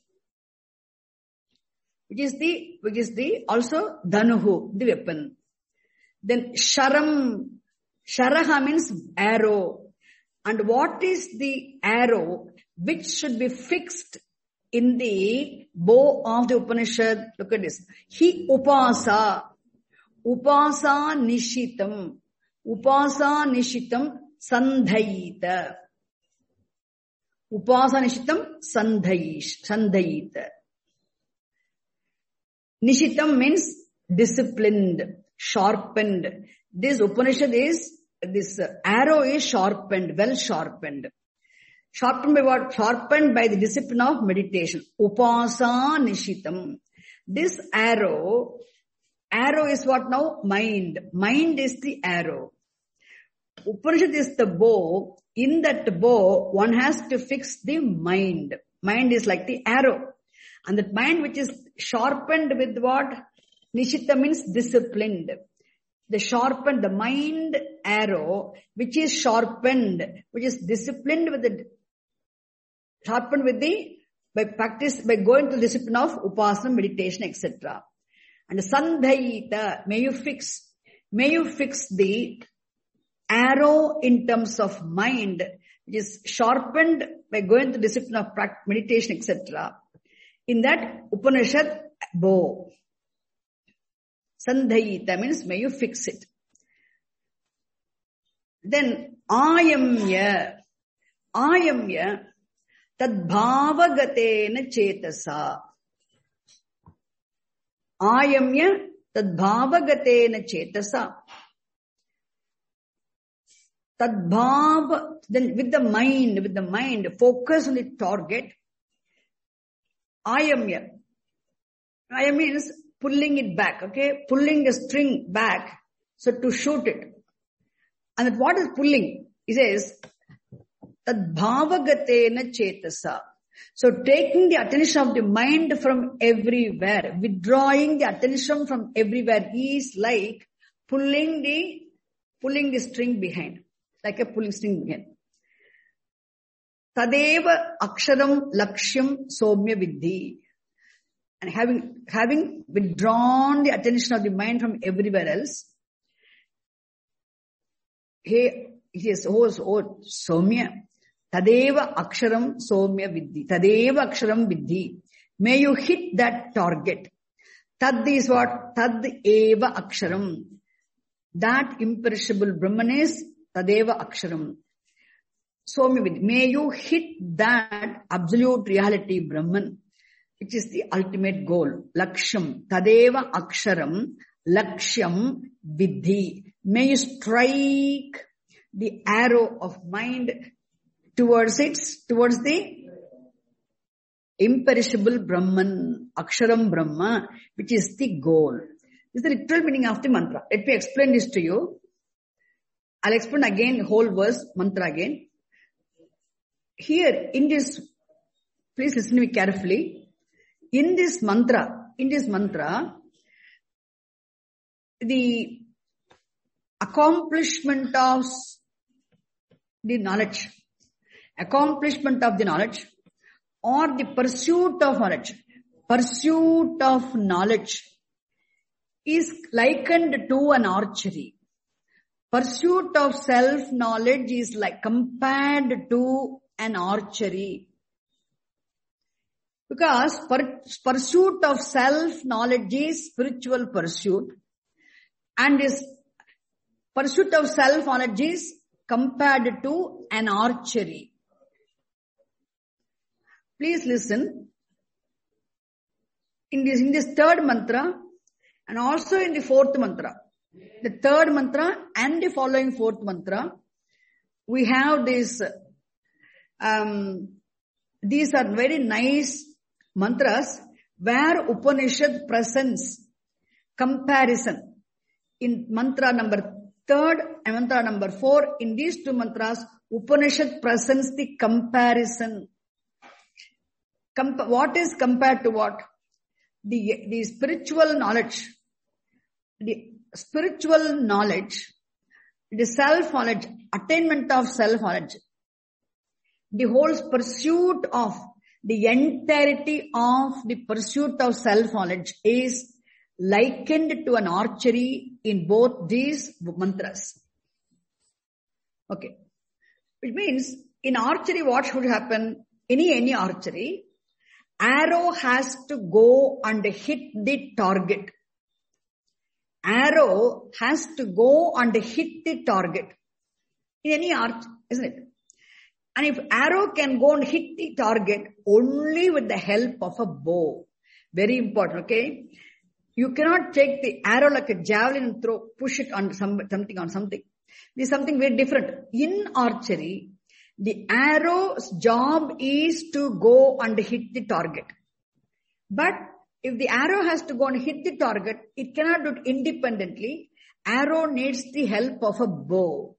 which is the which is the also Dhanuhu, the weapon. Then Sharam. Sharaha means arrow. And what is the arrow which should be fixed in the bow of the Upanishad? Look at this. Hi upasa. Upasa nishitam. Upasa nishitam sandhayita. Upasa nishitam sandhayish. Sandhayita. Nishitam means disciplined, sharpened. This Upanishad is, this arrow is sharpened, well sharpened. Sharpened by what? Sharpened by the discipline of meditation. Upasa nishitam. This arrow, arrow is what now? Mind. Mind is the arrow. Upanishad is the bow. In that bow, one has to fix the mind. Mind is like the arrow. And that mind which is sharpened with what? Nishita means disciplined. The sharpened, the mind arrow, which is sharpened, which is disciplined with the, sharpened with the, by practice, by going to the discipline of upasana, meditation, et cetera. And sandhayita, may you fix, may you fix the arrow in terms of mind, which is sharpened by going to the discipline of practice, meditation, et cetera. In that Upanishad bow. Sandhayita means may you fix it. Then ayamya. Ayamya tadbhavagatena chetasa. Ayamya tadbhavagatena chetasa. Tadbhav, then with the mind, with the mind, focus on the target. Ayamya. Ayam means pulling it back, okay? Pulling the string back, so to shoot it. And what is pulling? He says, tad bhavagatena chetasa. So taking the attention of the mind from everywhere, withdrawing the attention from everywhere is like pulling the, pulling the string behind, like a pulling string behind. Tadeva aksharam lakshyam somya viddhi. And having, having withdrawn the attention of the mind from everywhere else, he, he says, oh, oh, Somya, Tadeva Aksharam Somya Viddhi. Tadeva Aksharam Viddhi. May you hit that target. Tad is what? Tad Eva Aksharam. That imperishable Brahman is Tadeva Aksharam. Somya Viddhi. May you hit that absolute reality Brahman, which is the ultimate goal. Laksham. Tadeva aksharam. Lakshyam viddhi. May you strike the arrow of mind towards it, towards the imperishable Brahman. Aksharam Brahma, which is the goal. This is the literal meaning of the mantra. Let me explain this to you. I'll explain again whole verse, mantra again. Here in this, please listen to me carefully. In this mantra, in this mantra, the accomplishment of the knowledge, accomplishment of the knowledge, or the pursuit of knowledge, pursuit of knowledge is likened to an archery. Pursuit of self-knowledge is like compared to an archery. Because per, pursuit of self-knowledge is spiritual pursuit, and is pursuit of self-knowledge is compared to an archery. Please listen. In this, in this third mantra, and also in the fourth mantra, the third mantra and the following fourth mantra, we have this, um, these are very nice mantras where Upanishad presents comparison. In mantra number third and mantra number four, in these two mantras, Upanishad presents the comparison. Com- what is compared to what? The, the spiritual knowledge, the spiritual knowledge, the self-knowledge, attainment of self-knowledge, the whole pursuit of the entirety of the pursuit of self-knowledge is likened to an archery in both these mantras. Okay. Which means in archery what should happen? Any, any archery, arrow has to go and hit the target. Arrow has to go and hit the target. In any arch, isn't it? And if arrow can go and hit the target only with the help of a bow. Very important, okay? You cannot take the arrow like a javelin and throw, push it on some, something on something. This is something very different. In archery, the arrow's job is to go and hit the target. But if the arrow has to go and hit the target, it cannot do it independently. Arrow needs the help of a bow.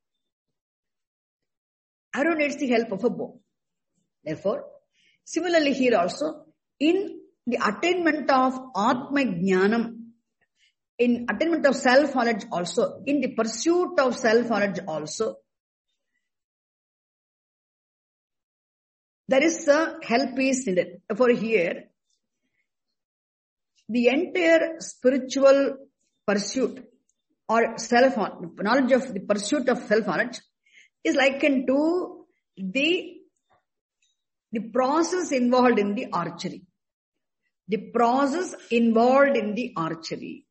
Arrow needs the help of a bow. Therefore, similarly here also, in the attainment of Atma Jnanam, in attainment of self-knowledge also, in the pursuit of self-knowledge also, there is a help is needed. Therefore here, the entire spiritual pursuit or self-knowledge of the pursuit of self-knowledge is likened to the, the process involved in the archery. The process involved in the archery.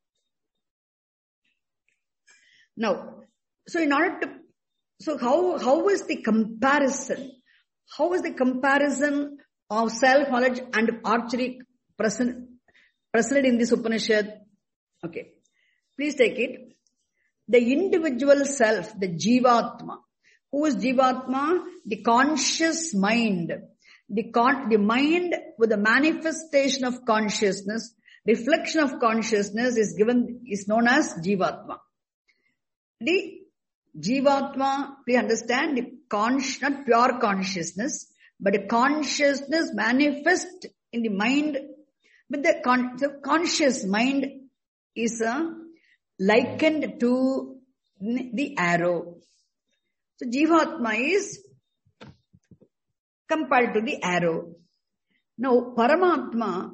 Now, so in order to, so how, how is the comparison? How is the comparison of self-knowledge and archery present, present in this Upanishad? Okay. Please take it. The individual self, the Jivatma. Who is Jivatma? The conscious mind. The con- the mind with the manifestation of consciousness, reflection of consciousness is given, is known as Jivatma. The Jivatma, please understand, the con- not pure consciousness, but a consciousness manifest in the mind, but the, con- the conscious mind is uh, likened to the arrow. So Jivatma is compared to the arrow. Now Paramatma,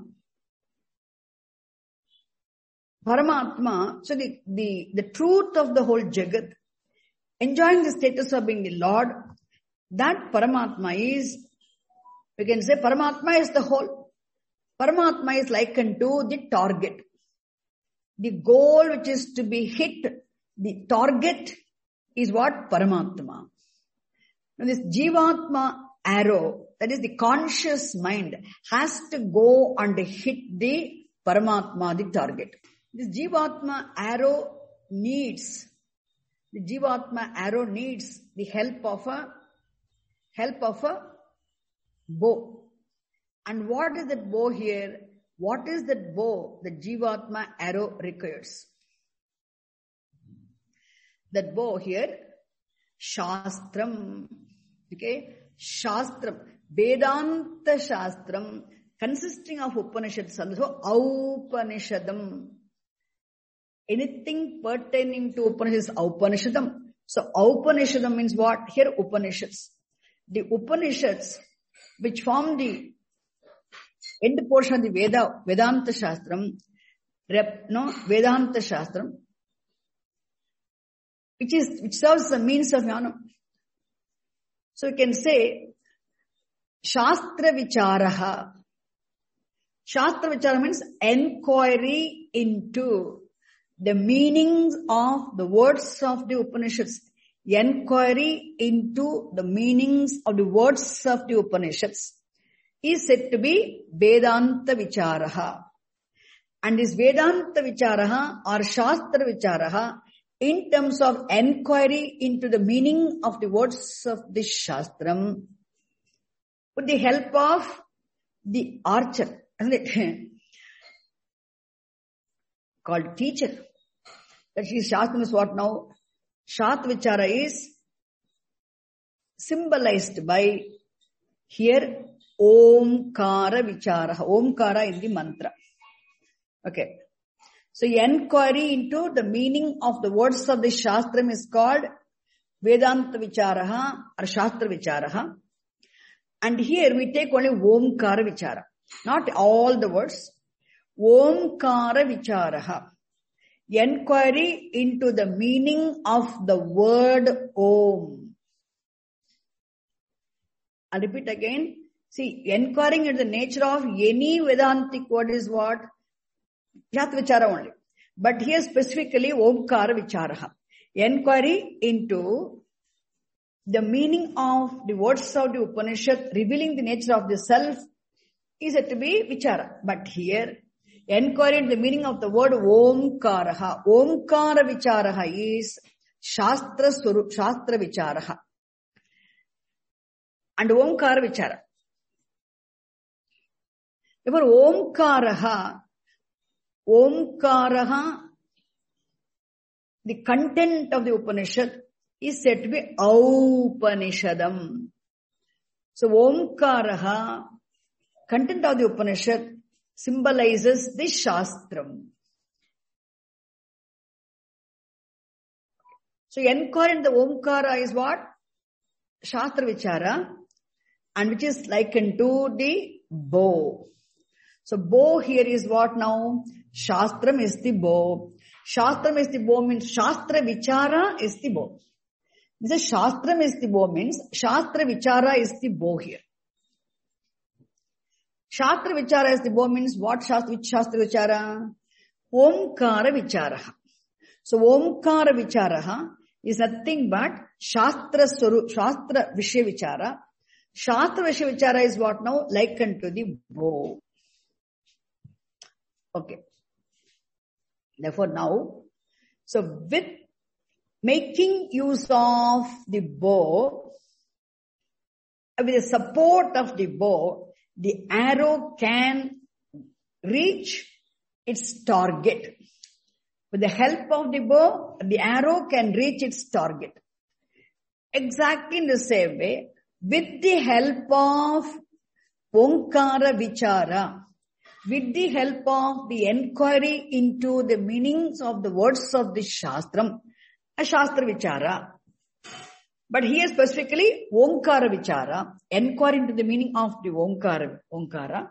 Paramatma, so the, the, the truth of the whole Jagat, enjoying the status of being the Lord, that Paramatma is, we can say Paramatma is the whole. Paramatma is likened to the target. The goal which is to be hit, the target is what? Paramatma. Now this Jivatma arrow, that is the conscious mind, has to go and hit the Paramatma, the target. This Jivatma arrow needs, the Jivatma arrow needs the help of a, help of a bow. And what is that bow here? What is that bow the Jivatma arrow requires? That bow here, Shastram. Okay? Shastram. Vedanta Shastram consisting of Upanishads. So, Aupanishadam. Anything pertaining to Upanishads, Aupanishadam. So, Aupanishadam means what? Here, Upanishads. The Upanishads which form the end portion of the Veda, Vedanta Shastram, rep, no, Vedanta Shastram, which is, which serves the means of jnana. So you can say, Shastra Vicharaha. Shastra Vichara means enquiry into the meanings of the words of the Upanishads. Enquiry into the meanings of the words of the Upanishads is said to be Vedanta Vicharaha. And this Vedanta Vicharaha or Shastra Vicharaha in terms of enquiry into the meaning of the words of this Shastram with the help of the archer, isn't it? Called teacher. That is Shastram is what now? Shastra Vichara is symbolized by here Omkara Vichara. Omkara is the mantra. Okay. So enquiry into the meaning of the words of the Shastram is called Vedanta Vicharaha or Shastra Vicharaha. And here we take only Omkara Vichara. Not all the words. Omkara Vicharaha. Enquiry into the meaning of the word Om. I'll repeat again. See, inquiring into the nature of any Vedantic word is what? Shastra Vichara only. But here specifically Omkara Vicharaha. Enquiry into the meaning of the words of the Upanishad revealing the nature of the self is said to be Vichara. But here, enquiry into the meaning of the word Omkaraha. Omkara Vicharaha is Shastra Surup, Shastra Vicharaha. And Omkara Vichara. Therefore, Omkaraha, Omkaraha, the content of the Upanishad is said to be Aupanishadam. So, Omkaraha, content of the Upanishad, symbolizes the Shastram. So, enquiry in the Omkara is what? Shastra Vichara, and which is likened to the bow. So, bow here is what now? Shastram is the bow. Shastram is the bow means Shastra Vichara is the bow. This Shastram is the bow means Shastra Vichara is the bow here. Shastra Vichara is the bow means what Shastra, which Shastra Vichara? Omkara Vicharaha. So Omkara Vicharaha is nothing but Shastra Swarup, Shastra Vishya Vichara. Shastra Vishya Vichara is what now? Likened to the bow. Okay. Therefore now, so with making use of the bow, with the support of the bow, the arrow can reach its target. With the help of the bow, the arrow can reach its target. Exactly in the same way, with the help of Omkara Vichara, with the help of the enquiry into the meanings of the words of the Shastram, a Shastra Vichara. But here specifically, Omkara Vichara, enquiry into the meaning of the Omkara, Omkara.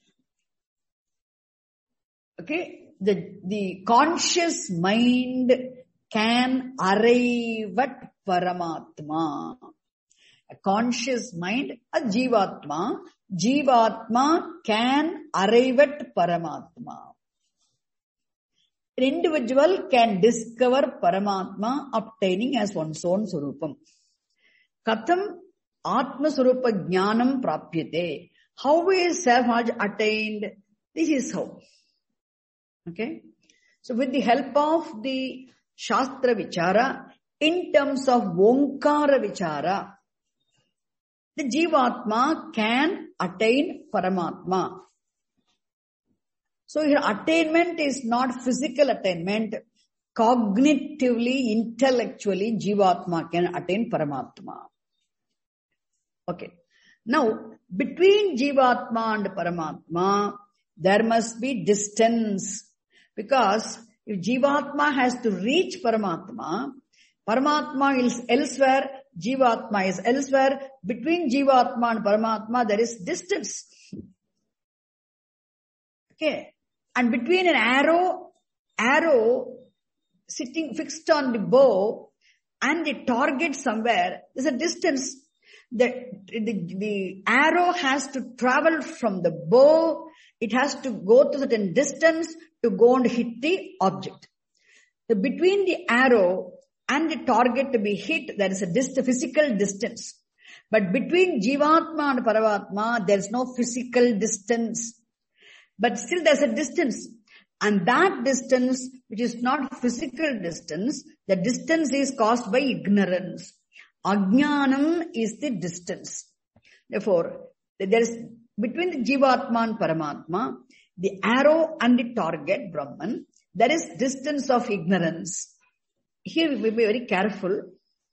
Okay, the, the conscious mind can arrive at Paramatma. A conscious mind, a Jivatma, Jivatma can arrive at Paramatma. An individual can discover Paramatma obtaining as one's own Surupam. Katham Atma Surupa Jnanam Prapyate. How is self-knowledge attained? This is how. Okay. So with the help of the Shastra Vichara, in terms of Omkara Vichara, the Jivatma can attain Paramatma. So here attainment is not physical attainment. Cognitively, intellectually, Jivatma can attain Paramatma. Okay. Now, between Jivatma and Paramatma, there must be distance. Because if Jivatma has to reach Paramatma, Paramatma is elsewhere, Jivatma is elsewhere. Between Jivatma and Paramatma, there is distance. Okay. And between an arrow, arrow sitting fixed on the bow and the target somewhere, there's a distance. The, the, the arrow has to travel from the bow. It has to go to a certain distance to go and hit the object. So between the arrow and the target to be hit, there is a dist- physical distance. But between Jivatma and Paramatma, there is no physical distance. But still there's a distance. And that distance, which is not physical distance, the distance is caused by ignorance. Ajnanam is the distance. Therefore, there is between the Jivatma and Paramatma, the arrow and the target, Brahman, there is distance of ignorance. Here we will be very careful.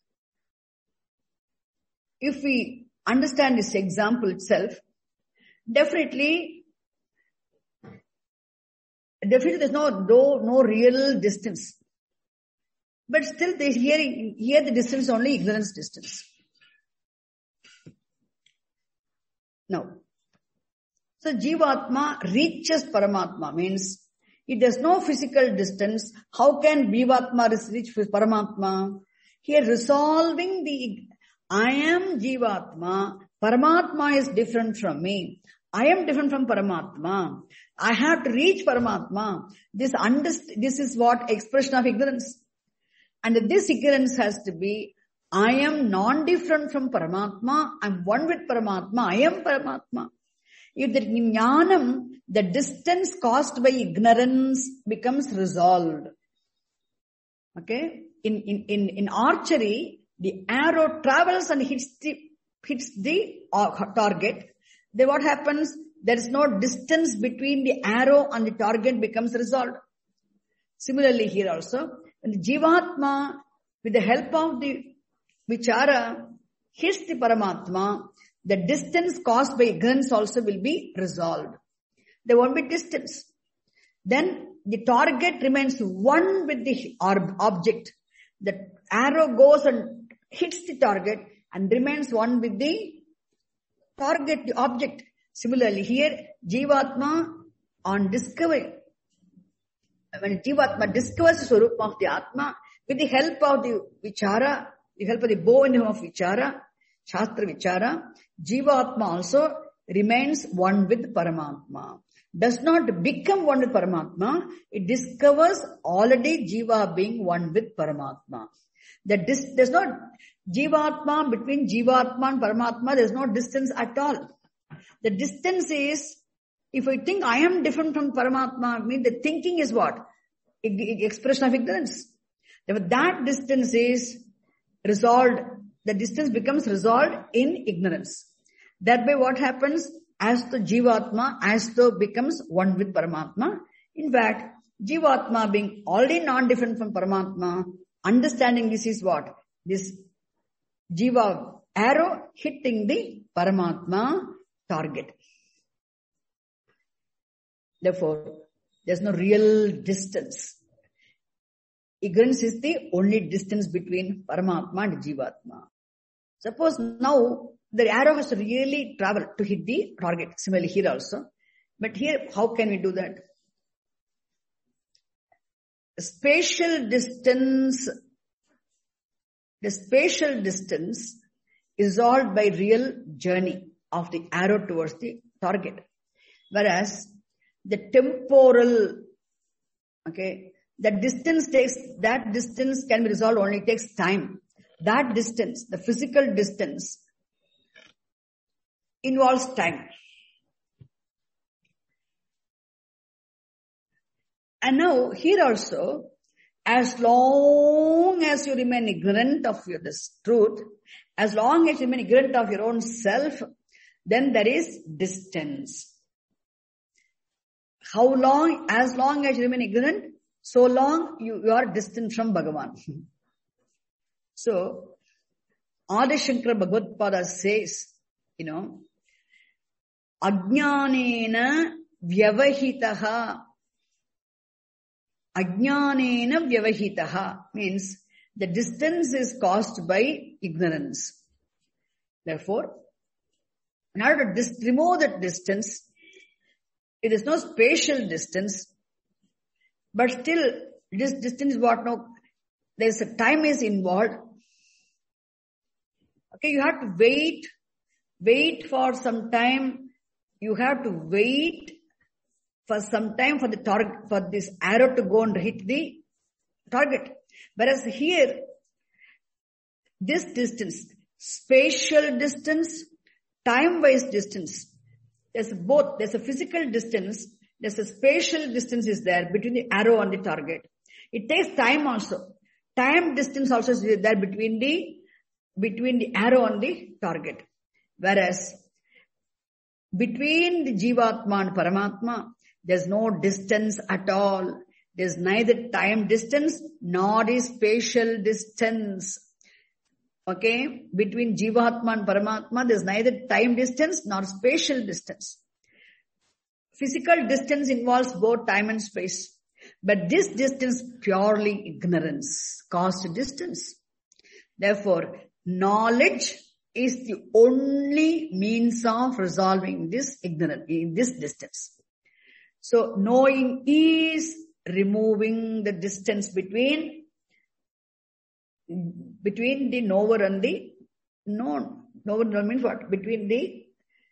If we understand this example itself, definitely, definitely there's no, no, no real distance. But still they here, here the distance is only ignorance distance. Now, so Jivatma reaches Paramatma, means if there's no physical distance, how can Jivatma reach Paramatma? Here resolving the, I am Jivatma, Paramatma is different from me. I am different from Paramatma. I have to reach Paramatma. This underst- this is what expression of ignorance. And this ignorance has to be, I am non-different from Paramatma. I am one with Paramatma. I am Paramatma. If the jnanam, the distance caused by ignorance becomes resolved. Okay? In, in, in, in archery, the arrow travels and hits the, hits the target. Then what happens? There is no distance between the arrow and the target becomes resolved. Similarly here also, when the Jivatma, with the help of the Vichara, hits the Paramatma, the distance caused by ignorance also will be resolved. There won't be distance. Then the target remains one with the object. The arrow goes and hits the target and remains one with the target, the object. Similarly here, Jivatma on discovery, when Jivatma discovers the Swarupa of the Atma, with the help of the Vichara, the help of the bow and of Vichara, Shastra Vichara, Jivatma also remains one with Paramatma. Does not become one with Paramatma, it discovers already Jiva being one with Paramatma. That dis- there's not Jivatma, between Jivatma and Paramatma, there's no distance at all. The distance is, if I think I am different from Paramatma, I mean the thinking is what? Expression of ignorance. That distance is resolved. The distance becomes resolved in ignorance. That way what happens? As the Jivatma, as though becomes one with Paramatma. In fact, Jivatma being already non-different from Paramatma, understanding this is what? This Jiva arrow hitting the Paramatma target. Therefore, there's no real distance. Ignorance is the only distance between Paramatma and Jivatma. Suppose now the arrow has to really travel to hit the target. Similarly here also. But here, how can we do that? The spatial distance, the spatial distance is resolved by real journey of the arrow towards the target. Whereas the temporal, okay, the distance takes, that distance can be resolved only, it takes time. That distance, the physical distance, involves time. And now here also, as long as you remain ignorant of your, this truth, as long as you remain ignorant of your own self, then there is distance. How long? As long as you remain ignorant, so long you, you are distant from Bhagavan. So, Adi Shankara Bhagavad-pada says, you know, Ajnanena vyavahitaha. Ajnanena vyavahitaha means the distance is caused by ignorance. Therefore, in order to dis- remove that distance, It is no spatial distance, but still this distance is what no, there's a time is involved. Okay, you have to wait, wait for some time. You have to wait for some time for the target, for this arrow to go and hit the target. Whereas here, this distance, spatial distance, time-wise distance, there's both, there's a physical distance, there's a spatial distance is there between the arrow and the target. It takes time also. Time distance also is there between the, between the arrow and the target. Whereas, between the Jivatma and Paramatma, there's no distance at all. There's neither time distance nor the spatial distance. Okay? Between Jivatma and Paramatma, there's neither time distance nor spatial distance. Physical distance involves both time and space. But this distance purely ignorance, caused distance. Therefore, knowledge is the only means of resolving this ignorance, this distance. So, knowing is removing the distance between, between the knower and the known. Knower means what? Between the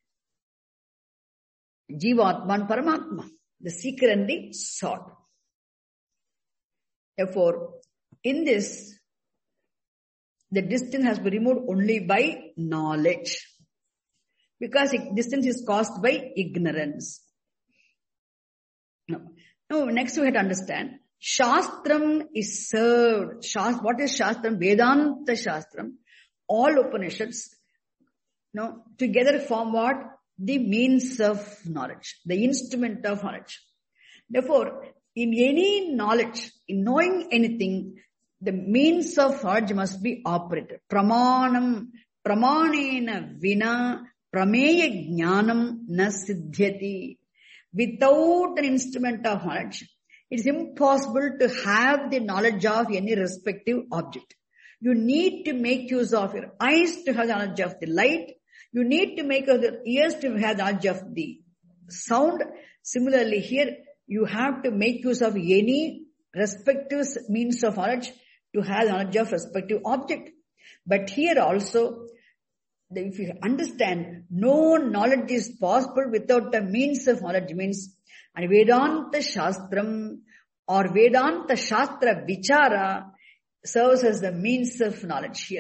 Jivatma and Paramatma, the seeker and the sought. Therefore, in this, the distance has been removed only by knowledge. Because distance is caused by ignorance. Now, now next we have to understand, Shastram is served. Shast, what is Shastram? Vedanta Shastram. All Upanishads, no, together form what? The means of knowledge, the instrument of knowledge. Therefore, in any knowledge, in knowing anything, the means of knowledge must be operated. Pramanam, pramanena vina, prameya jnanam na siddhyati. Without an instrument of knowledge, it is impossible to have the knowledge of any respective object. You need to make use of your eyes to have the knowledge of the light. You need to make use of your ears to have the knowledge of the sound. Similarly, here you have to make use of any respective means of knowledge to have knowledge of respective object. But here also, if you understand, no knowledge is possible without the means of knowledge means, and Vedanta Shastram or Vedanta Shastra Vichara serves as the means of knowledge here.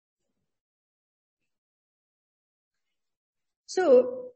So,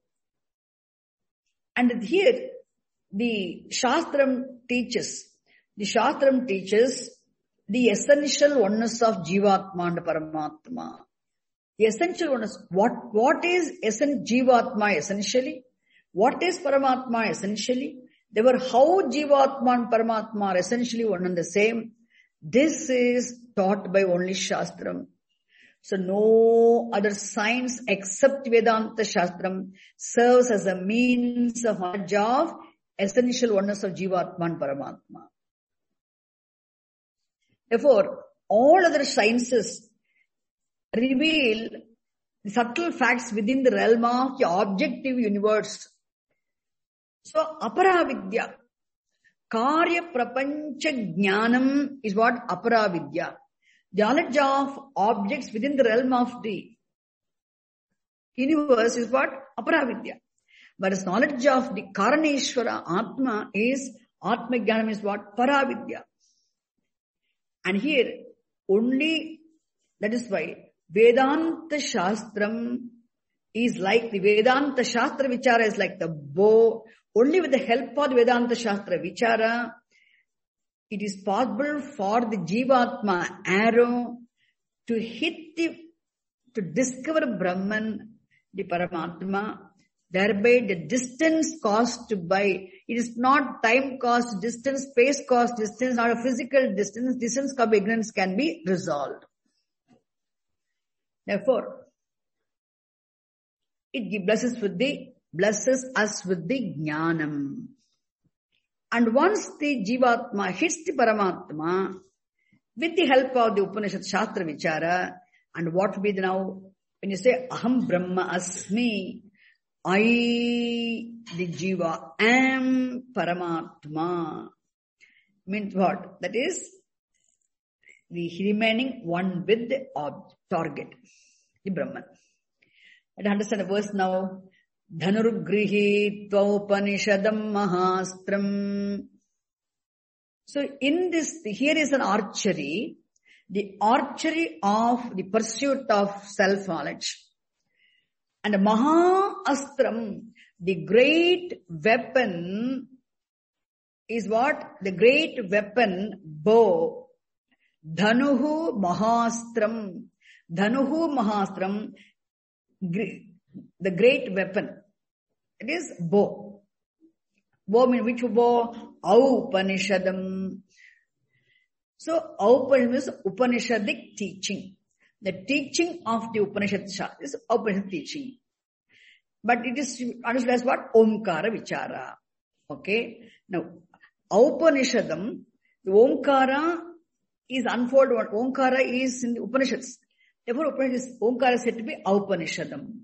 and here the Shastram teaches, the Shastram teaches the essential oneness of Jivatma and Paramatma. The essential oneness, what, what is essen, Jivatma essentially? What is Paramatma essentially? They were how Jivatma and Paramatma are essentially one and the same. This is taught by only Shastram. So no other science except Vedanta Shastram serves as a means of knowledge of essential oneness of Jivatma and Paramatma. Therefore, all other sciences reveal the subtle facts within the realm of the objective universe. So, aparavidya, karya prapancha jnanam is what aparavidya. The knowledge of objects within the realm of the universe is what? Aparavidya. Whereas knowledge of the Karaneshwara Atma is, Atma Jnanam is what? Paravidya. And here, only, that is why, Vedanta Shastram is like the Vedanta Shastra Vichara is like the bow. Only with the help of the Vedanta Shastra Vichara, it is possible for the Jivatma arrow to hit the, to discover Brahman, the Paramatma, thereby the distance caused by, it is not time caused distance, space caused distance, not a physical distance, distance caused by ignorance can be resolved. Therefore, it blesses with the, blesses us with the jnanam. And once the Jivatma hits the Paramatma, with the help of the Upanishad Shastra Vichara, and what will be the now, when you say Aham Brahma Asmi, I, the Jiva, am Paramatma. Means what? That is the remaining one with the ob- target, the Brahman. I understand the verse now. Dhanurgrihi Tvaupanishadam Mahastram. So in this, here is an archery, the archery of the pursuit of self-knowledge. And the Maha Astram, the great weapon, is what? The great weapon, bow. Dhanuhu Mahastram. Dhanuhu Mahastram, the great weapon. It is bow. Bow means which bow? Upanishadam. So, Upanishad means Upanishadic teaching. The teaching of the Upanishad is Upanishad teaching. But it is understood as what? Omkara Vichara. Okay. Now, Upanishadam, the Omkara is unfolded. What Omkara is in the Upanishads. Therefore, Upanishad, Omkara is said to be Upanishadam.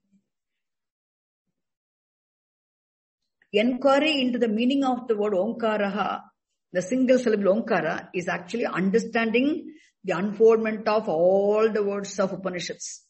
Inquiry into the meaning of the word Omkaraha, the single syllable Omkara, is actually understanding the unfoldment of all the words of Upanishads.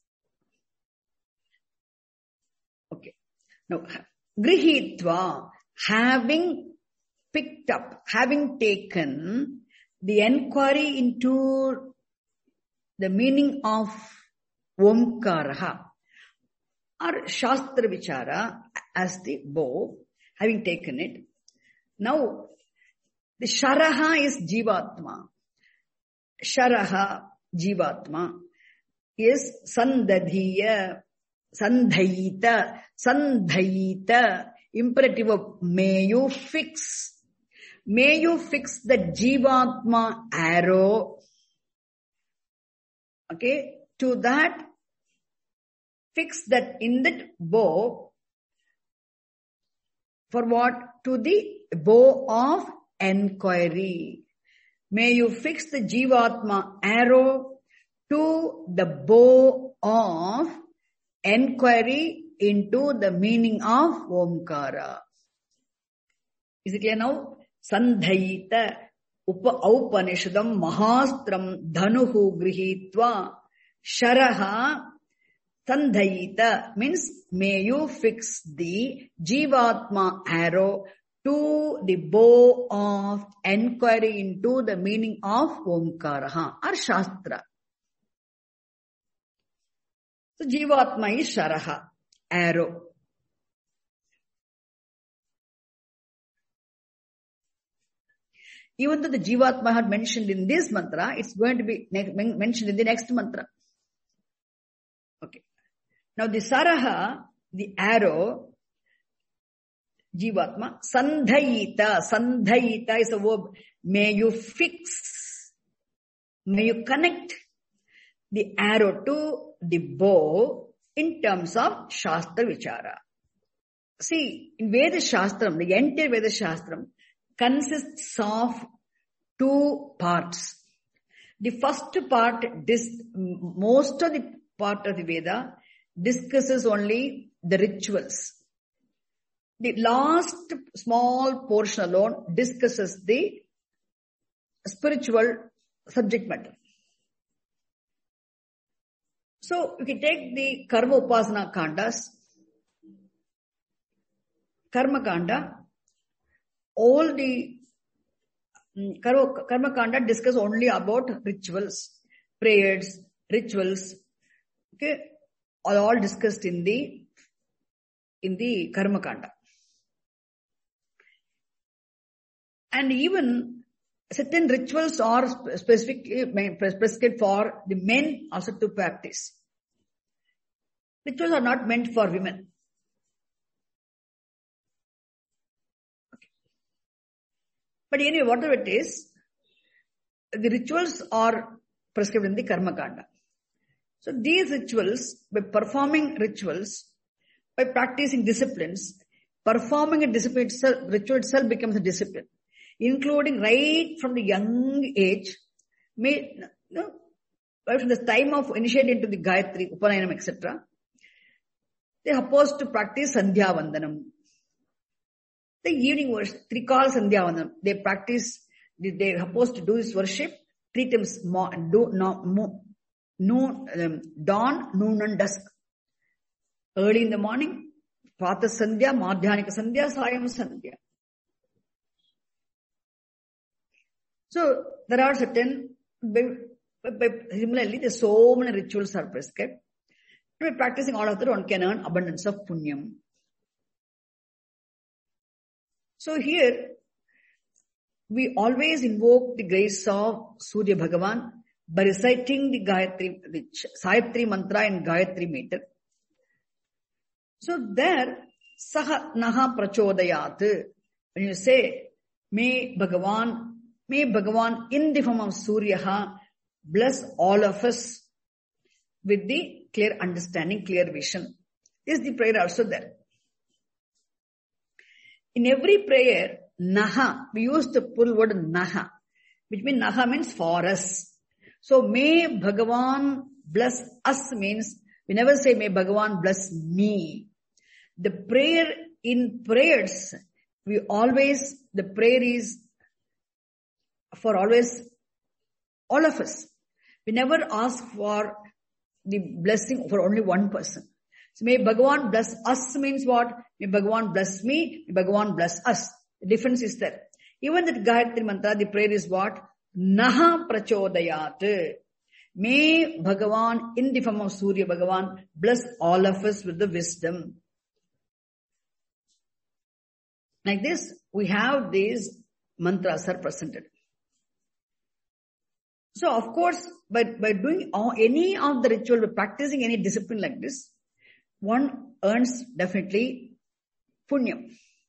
Okay. Now, Grihitva, having picked up, having taken the inquiry into the meaning of Omkaraha, or Shastra Vichara as the bow, having taken it. Now, the Sharaha is Jivatma. Sharaha, Jivatma, is Sandadhiya, Sandhaita, Sandhaita, imperative of may you fix. May you fix the Jivatma arrow. Okay, to that, fix that in that bow. For what? To the bow of enquiry. May you fix the Jivatma arrow to the bow of enquiry into the meaning of Omkara. Is it clear now? Sandhaita upa Upanishadam Mahastram Dhanuhu Grihitva Sharaha. Sandhaita means may you fix the Jivatma arrow to the bow of enquiry into the meaning of Omkaraha or Shastra. So Jivatma is Sharaha, arrow. Even though the Jivatma had mentioned in this mantra, it's going to be mentioned in the next mantra. Okay. Now the Saraha, the arrow, Jivatma, Sandhaita, Sandhaita is a verb. May you fix, may you connect the arrow to the bow in terms of Shastra Vichara. See, in Veda Shastram, the entire Veda Shastram consists of two parts. The first part, this, most of the part of the Veda discusses only the rituals. The last small portion alone discusses the spiritual subject matter. So, if you take the Karma Upasana Kandas, Karma Kanda, all the Karma, Karma Kanda discuss only about rituals, prayers, rituals, okay, are all discussed in the, in the Karma Kanda. And even certain rituals are specifically prescribed for the men also to practice. Rituals are not meant for women. Okay. But anyway, whatever it is, the rituals are prescribed in the Karma Kanda. So these rituals, by performing rituals, by practicing disciplines, performing a discipline itself, ritual itself becomes a discipline. Including right from the young age, may, you know, right from the time of initiating into the Gayatri, Upanayanam, et cetera. they are supposed to practice Sandhya Vandanam. The evening worship, three calls Sandhya Vandanam. They practice, they are supposed to do this worship three times, do, no, noon, um, dawn, noon and dusk. Early in the morning, Pratha Sandhya, Madhyanika Sandhya, Sayam Sandhya. So, there are certain, similarly, there's so many rituals are prescribed. By practicing all of that, one can earn abundance of punyam. So here, we always invoke the grace of Surya Bhagavan by reciting the Gayatri, the Sayatri mantra in Gayatri meter. So there, Saha Naha Prachodayat, when you say, may Bhagavan, may Bhagavan in the form of Surya bless all of us with the clear understanding, clear vision. Is the prayer also there? In every prayer, Naha, we use the full word Naha, which means Naha means for us. So may Bhagavan bless us means, we never say may Bhagavan bless me. The prayer in prayers, we always, the prayer is for always, all of us. We never ask for the blessing for only one person. So may Bhagavan bless us means what? May Bhagavan bless me, may Bhagavan bless us. The difference is there. Even that Gayatri mantra, the prayer is what? Naha prachodayat. May Bhagavan in the form of Surya Bhagavan bless all of us with the wisdom. Like this, we have these mantras are presented. So, of course, by, by doing all, any of the ritual, by practicing any discipline like this, one earns definitely punyam.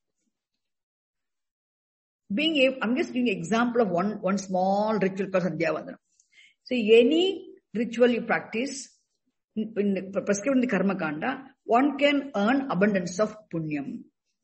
Being a, I'm just giving an example of one, one small ritual called Sandhya Vandanam. So, any ritual you practice, in, in, prescribed in the Karma Kanda, one can earn abundance of punyam.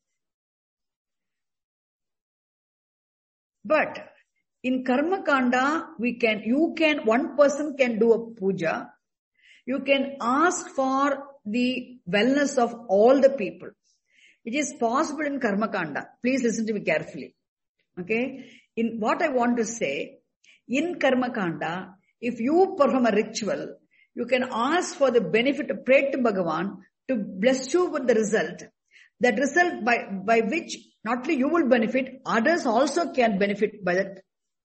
But in Karma Kanda, we can, you can, one person can do a puja. You can ask for the wellness of all the people. It is possible in Karma Kanda. Please listen to me carefully. Okay. In what I want to say, in Karma Kanda, if you perform a ritual, you can ask for the benefit, pray to Bhagavan to bless you with the result. That result by, by which not only you will benefit, others also can benefit by that,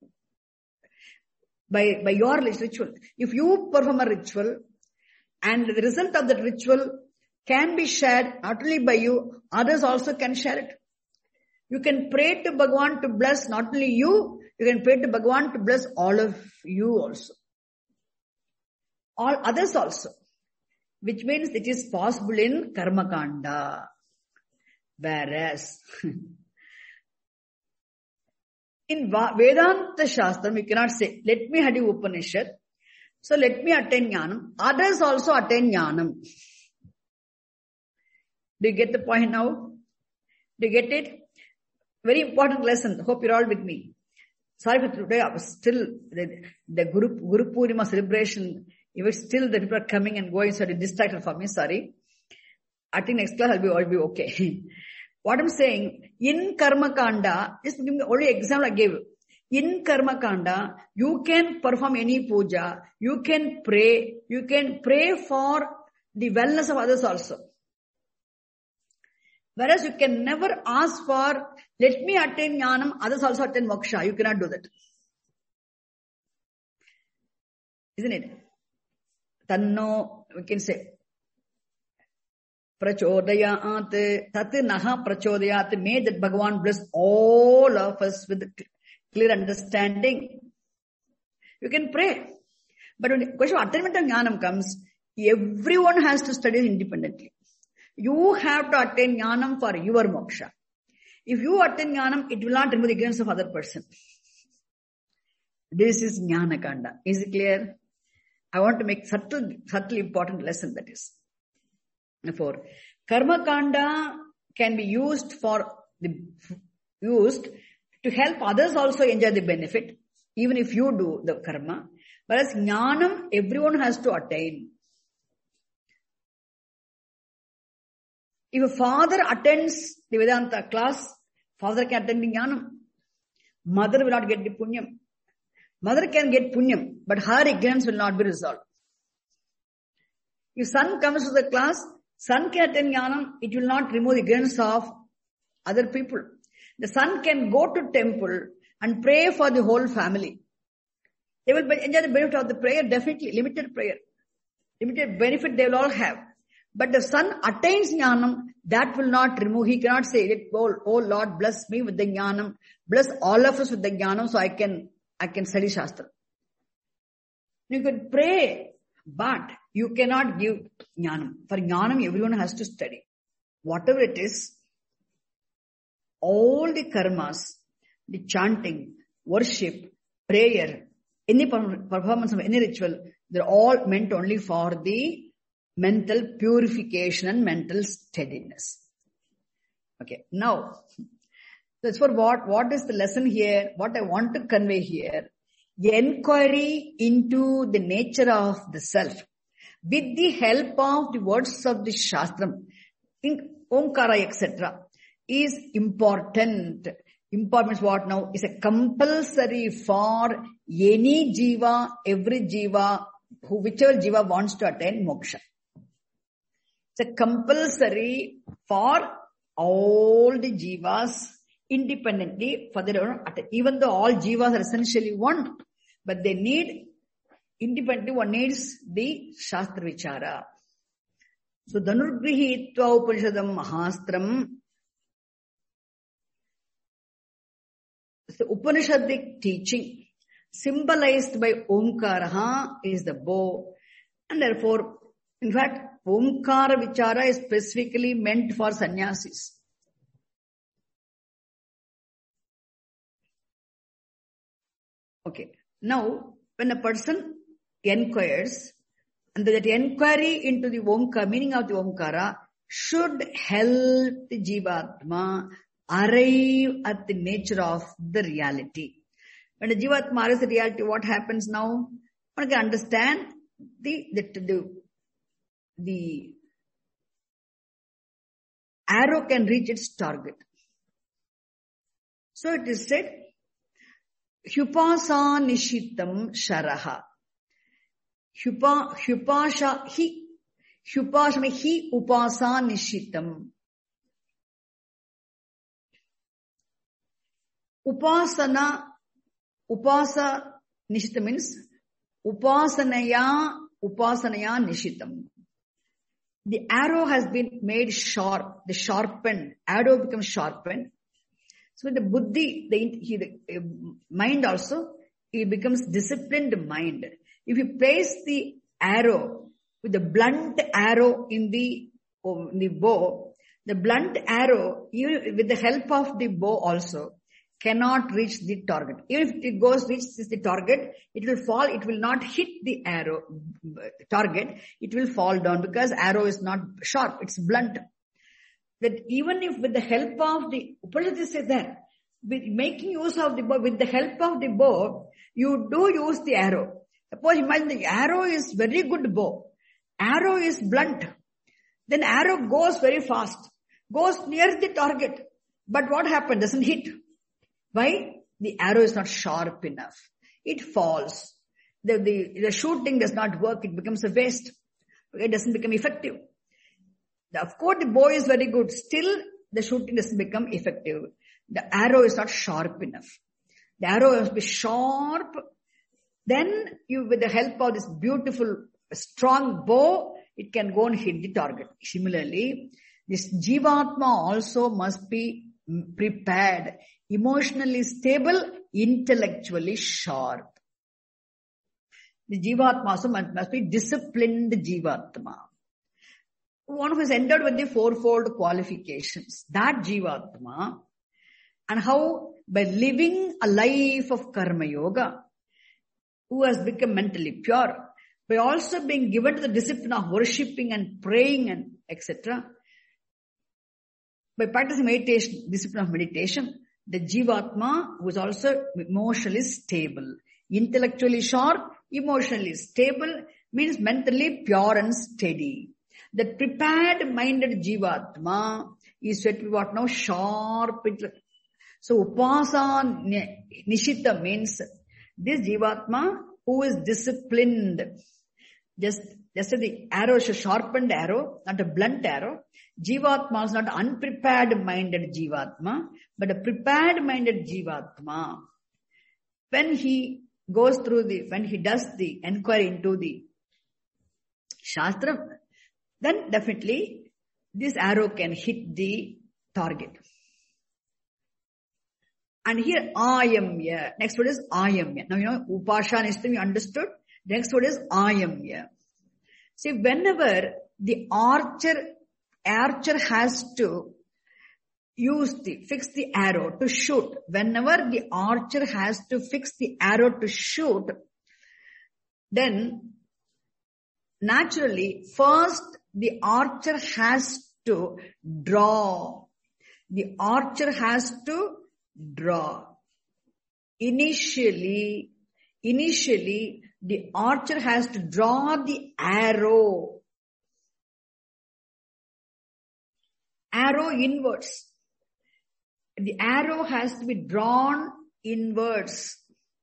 by, by your ritual. If you perform a ritual and the result of that ritual can be shared not only by you, others also can share it. You can pray to Bhagavan to bless not only you, you can pray to Bhagavan to bless all of you also. All others also. Which means it is possible in Karma Kanda. Whereas, in Vedanta Shastra, we cannot say, let me have Upanishad, so let me attain Jnanam. Others also attain Jnanam. Do you get the point now? Do you get it? Very important lesson. Hope you're all with me. Sorry for today, I was still, the, the Guru, Guru Purnima celebration, it was still the people are coming and going, so it distracted for me, sorry. I think next class I'll be, I'll be okay. What I'm saying, in Karma Kanda, just give me the only example I gave you. In Karma Kanda, you can perform any puja, you can pray, you can pray for the wellness of others also. Whereas you can never ask for, let me attain Jnanam, others also attain Moksha. You cannot do that. Isn't it? Tanno, we can say, Prachodayat, Tat Naha Prachodayat, may that Bhagavan bless all of us with clear understanding. You can pray. But when the question of attainment of Jnanam comes, everyone has to study independently. You have to attain Jnanam for your Moksha. If you attain Jnanam, it will not remove the ignorance of other person. This is Jnana Kanda. Is it clear? I want to make subtle, subtle important lesson that is. Therefore, Karma Kanda can be used for the, used to help others also enjoy the benefit, even if you do the karma. Whereas Jnanam, everyone has to attain. If a father attends the Vedanta class, father can attend the Jnanam. Mother will not get the Punyam. Mother can get Punyam, but her ignorance will not be resolved. If son comes to the class, son can attend Jnanam, it will not remove the ignorance of other people. The son can go to temple and pray for the whole family. They will enjoy the benefit of the prayer, definitely, limited prayer. Limited benefit they will all have. But the son attains Jnanam, that will not remove. He cannot say, oh, oh Lord, bless me with the Jnanam. Bless all of us with the Jnanam so I can, I can study Shastra. You could pray, but you cannot give Jnanam. For Jnanam, everyone has to study. Whatever it is, all the karmas, the chanting, worship, prayer, any performance of any ritual, they're all meant only for the mental purification and mental steadiness. Okay, now, that's for what, what is the lesson here? What I want to convey here, inquiry into the nature of the self with the help of the words of the Shastram, think Omkara, et cetera, is important. Important is what now? Is a compulsory for any jiva, every jiva, who, whichever jiva wants to attain moksha. It's a compulsory for all the jivas independently for their own, even though all jivas are essentially one, but they need, independently one needs the Shastra Vichara. So, Dhanurgrihitva Upanishadam Mahastram. The Upanishadic teaching symbolized by Omkara is the bow, and therefore, in fact, Omkara Vichara is specifically meant for sannyasis. Okay. Now, when a person inquires, and that inquiry into the Omkara, meaning of the Omkara, should help the Jivatma arrive at the nature of the reality. When the Jivatma is the reality, what happens now? One can understand the, the, the, the arrow can reach its target. So it is said, Hyupasa nishitam sharaha. Hyupa, hyupasha, hi, hyupasha, hi upasa nishitam. Upasana, upasa nishita means upasanaya, upasanaya nishitam. The arrow has been made sharp, the sharpened, arrow becomes sharpened. So the buddhi, the, he, the uh, mind also, it becomes disciplined mind. If you place the arrow with the blunt arrow in the, oh, in the bow, the blunt arrow, even with the help of the bow also, cannot reach the target. Even if it goes, reaches the target, it will fall, it will not hit the arrow target, it will fall down because arrow is not sharp, it's blunt. That even if with the help of the, Upanishad says that, with making use of the bow, with the help of the bow, you do use the arrow. Suppose imagine the arrow is very good bow. Arrow is blunt. Then arrow goes very fast, goes near the target. But what happened? Doesn't hit. Why? The arrow is not sharp enough. It falls. The, the, the shooting does not work. It becomes a waste. It doesn't become effective. Of course, the bow is very good. Still, the shooting doesn't become effective. The arrow is not sharp enough. The arrow must be sharp. Then, you, with the help of this beautiful, strong bow, it can go and hit the target. Similarly, this Jivatma also must be prepared, emotionally stable, intellectually sharp. The Jivatma also must be disciplined Jivatma. One who is endowed with the fourfold qualifications, that Jivatma, and how by living a life of Karma Yoga, who has become mentally pure, by also being given to the discipline of worshipping and praying and et cetera, by practicing meditation, discipline of meditation, the Jivatma who is also emotionally stable, intellectually sharp, emotionally stable, means mentally pure and steady. That prepared-minded Jivatma is said to be what now? Sharp. So Upasa Nishita means this Jivatma who is disciplined. Just, just as the arrow is a sharpened arrow, not a blunt arrow. Jivatma is not unprepared-minded Jivatma, but a prepared-minded Jivatma. When he goes through the, when he does the inquiry into the Shastra, then definitely this arrow can hit the target. And here Ayamya. Next word is Ayamya. Now you know Upasha Nishtam you understood. Next word is Ayamya. See, whenever the archer archer has to use the fix the arrow to shoot, whenever the archer has to fix the arrow to shoot, then naturally first the archer has to draw. The archer has to draw. Initially, initially the archer has to draw the arrow. Arrow inwards. The arrow has to be drawn inwards.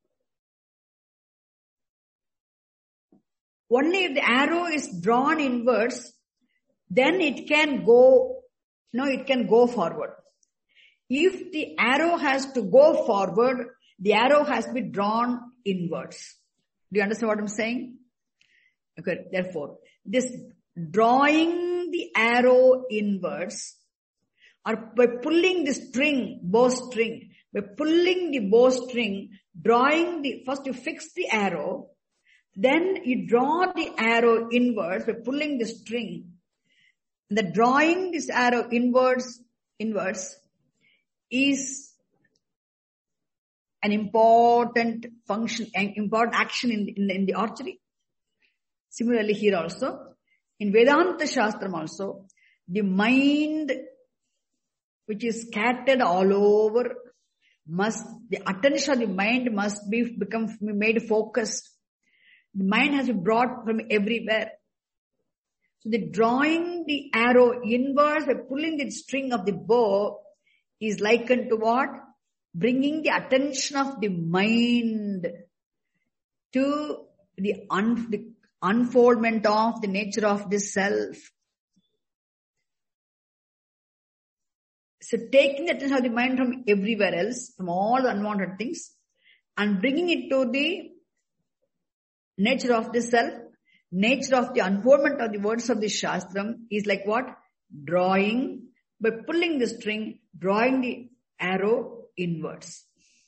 Only if the arrow is drawn inwards, then it can go, no, it can go forward. If the arrow has to go forward, the arrow has to be drawn inwards. Do you understand what I'm saying? Okay, therefore, this drawing the arrow inwards, or by pulling the string, bow string, by pulling the bow string, drawing the, first you fix the arrow, then you draw the arrow inwards by pulling the string. The drawing this arrow inwards, inwards is an important function, an important action in, in, in the archery. Similarly here also, in Vedanta Shastram also, the mind which is scattered all over must, the attention of the mind must be become made focused. The mind has been brought from everywhere. So the drawing the arrow inwards by pulling the string of the bow is likened to what? Bringing the attention of the mind to the, un, the unfoldment of the nature of the self. So taking the attention of the mind from everywhere else, from all the unwanted things, and bringing it to the nature of the self, nature of the unfoldment of the words of the Shastram is like what? Drawing, by pulling the string, drawing the arrow inwards.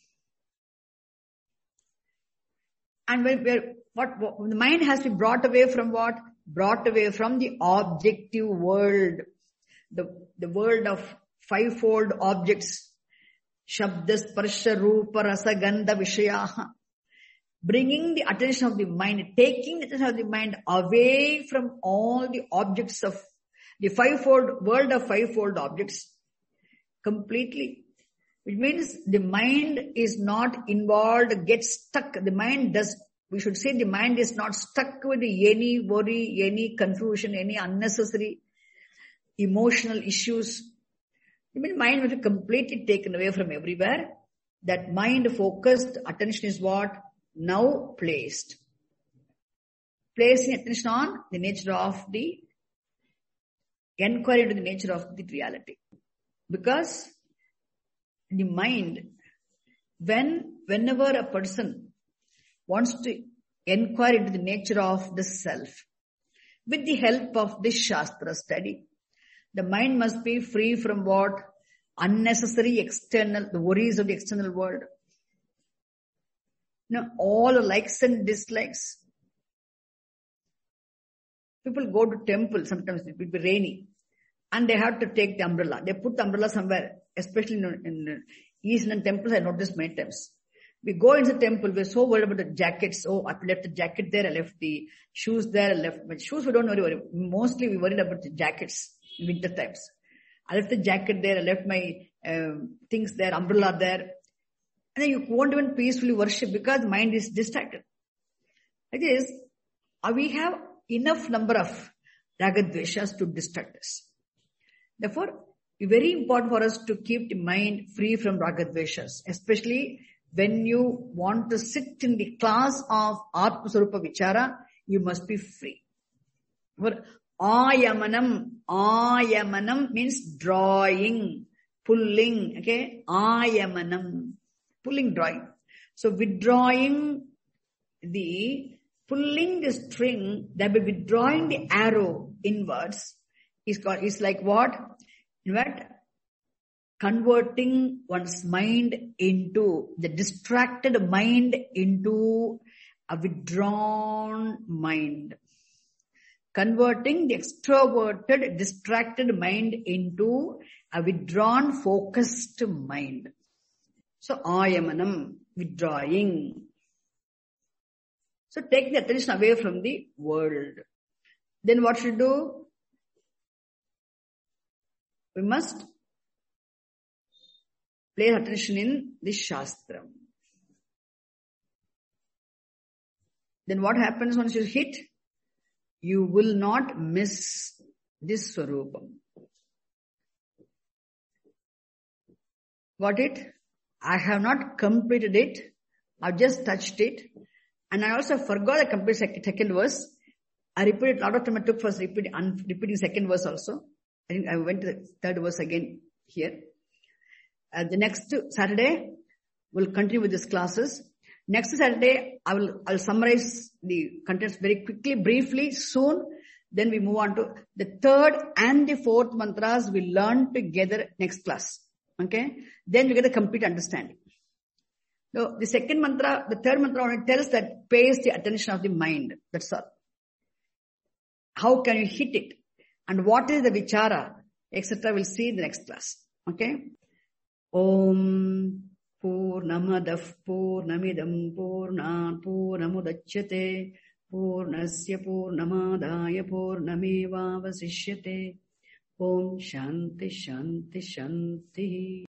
And when we're, what, what, the mind has to be brought away from what? Brought away from the objective world, the, the world of fivefold objects, Shabda, Sparsha, Rupa, Rasa, Gandha, Vishayaha. Bringing the attention of the mind, taking the attention of the mind away from all the objects of the fivefold world of fivefold objects completely. Which means the mind is not involved, gets stuck. The mind does, we should say the mind is not stuck with any worry, any confusion, any unnecessary emotional issues. I mean, mind will be completely taken away from everywhere. That mind focused attention is what? Now placed. Placing attention on the nature of the inquiry into the nature of the reality. Because the mind, when, whenever a person wants to inquire into the nature of the self, with the help of this Shastra study, the mind must be free from what? Unnecessary external, the worries of the external world. You know, all likes and dislikes. People go to temple, sometimes it will be rainy, and they have to take the umbrella. They put the umbrella somewhere, especially in, in East Indian temples, I noticed many times. We go into the temple, we're so worried about the jackets. Oh, I left the jacket there, I left the shoes there, I left my shoes, we don't worry, worry. Mostly we worried about the jackets in winter times. I left the jacket there, I left my um, things there, umbrella there. And then you won't even peacefully worship because the mind is distracted. It is, we have enough number of ragadveshas to distract us. Therefore, it's very important for us to keep the mind free from ragadveshas, especially when you want to sit in the class of Atma Swarupa Vichara, you must be free. For ayamanam, ayamanam means drawing, pulling, okay? Ayamanam, pulling, drawing. So withdrawing the, pulling the string, that by withdrawing the arrow inwards is called, is like what? In fact, converting one's mind into, the distracted mind into a withdrawn mind. Converting the extroverted, distracted mind into a withdrawn, focused mind. So, ayamanam, withdrawing. So, take the attention away from the world. Then what should we do? We must place attention in the Shastra. Then what happens once you hit? You will not miss this Swarupam. Got it? I have not completed it. I've just touched it. And I also forgot the complete second verse. I repeated, a lot of time I took for repeat, repeating second verse also. I think I went to the third verse again here. Uh, the next Saturday, we'll continue with these classes. Next Saturday, I will, I'll summarize the contents very quickly, briefly, soon. Then we move on to the third and the fourth mantras we learn together next class. Okay? Then we get a complete understanding. So the second mantra, the third mantra only tells that pays the attention of the mind. That's all. How can you hit it? And what is the vichara, et cetera. We'll see in the next class. Okay? Om Purnamadav Purnamidam Purnat Purnamudachyate Purnasya Purnamadaya Purnameva Vasishyate. Om Shanti Shanti Shanti.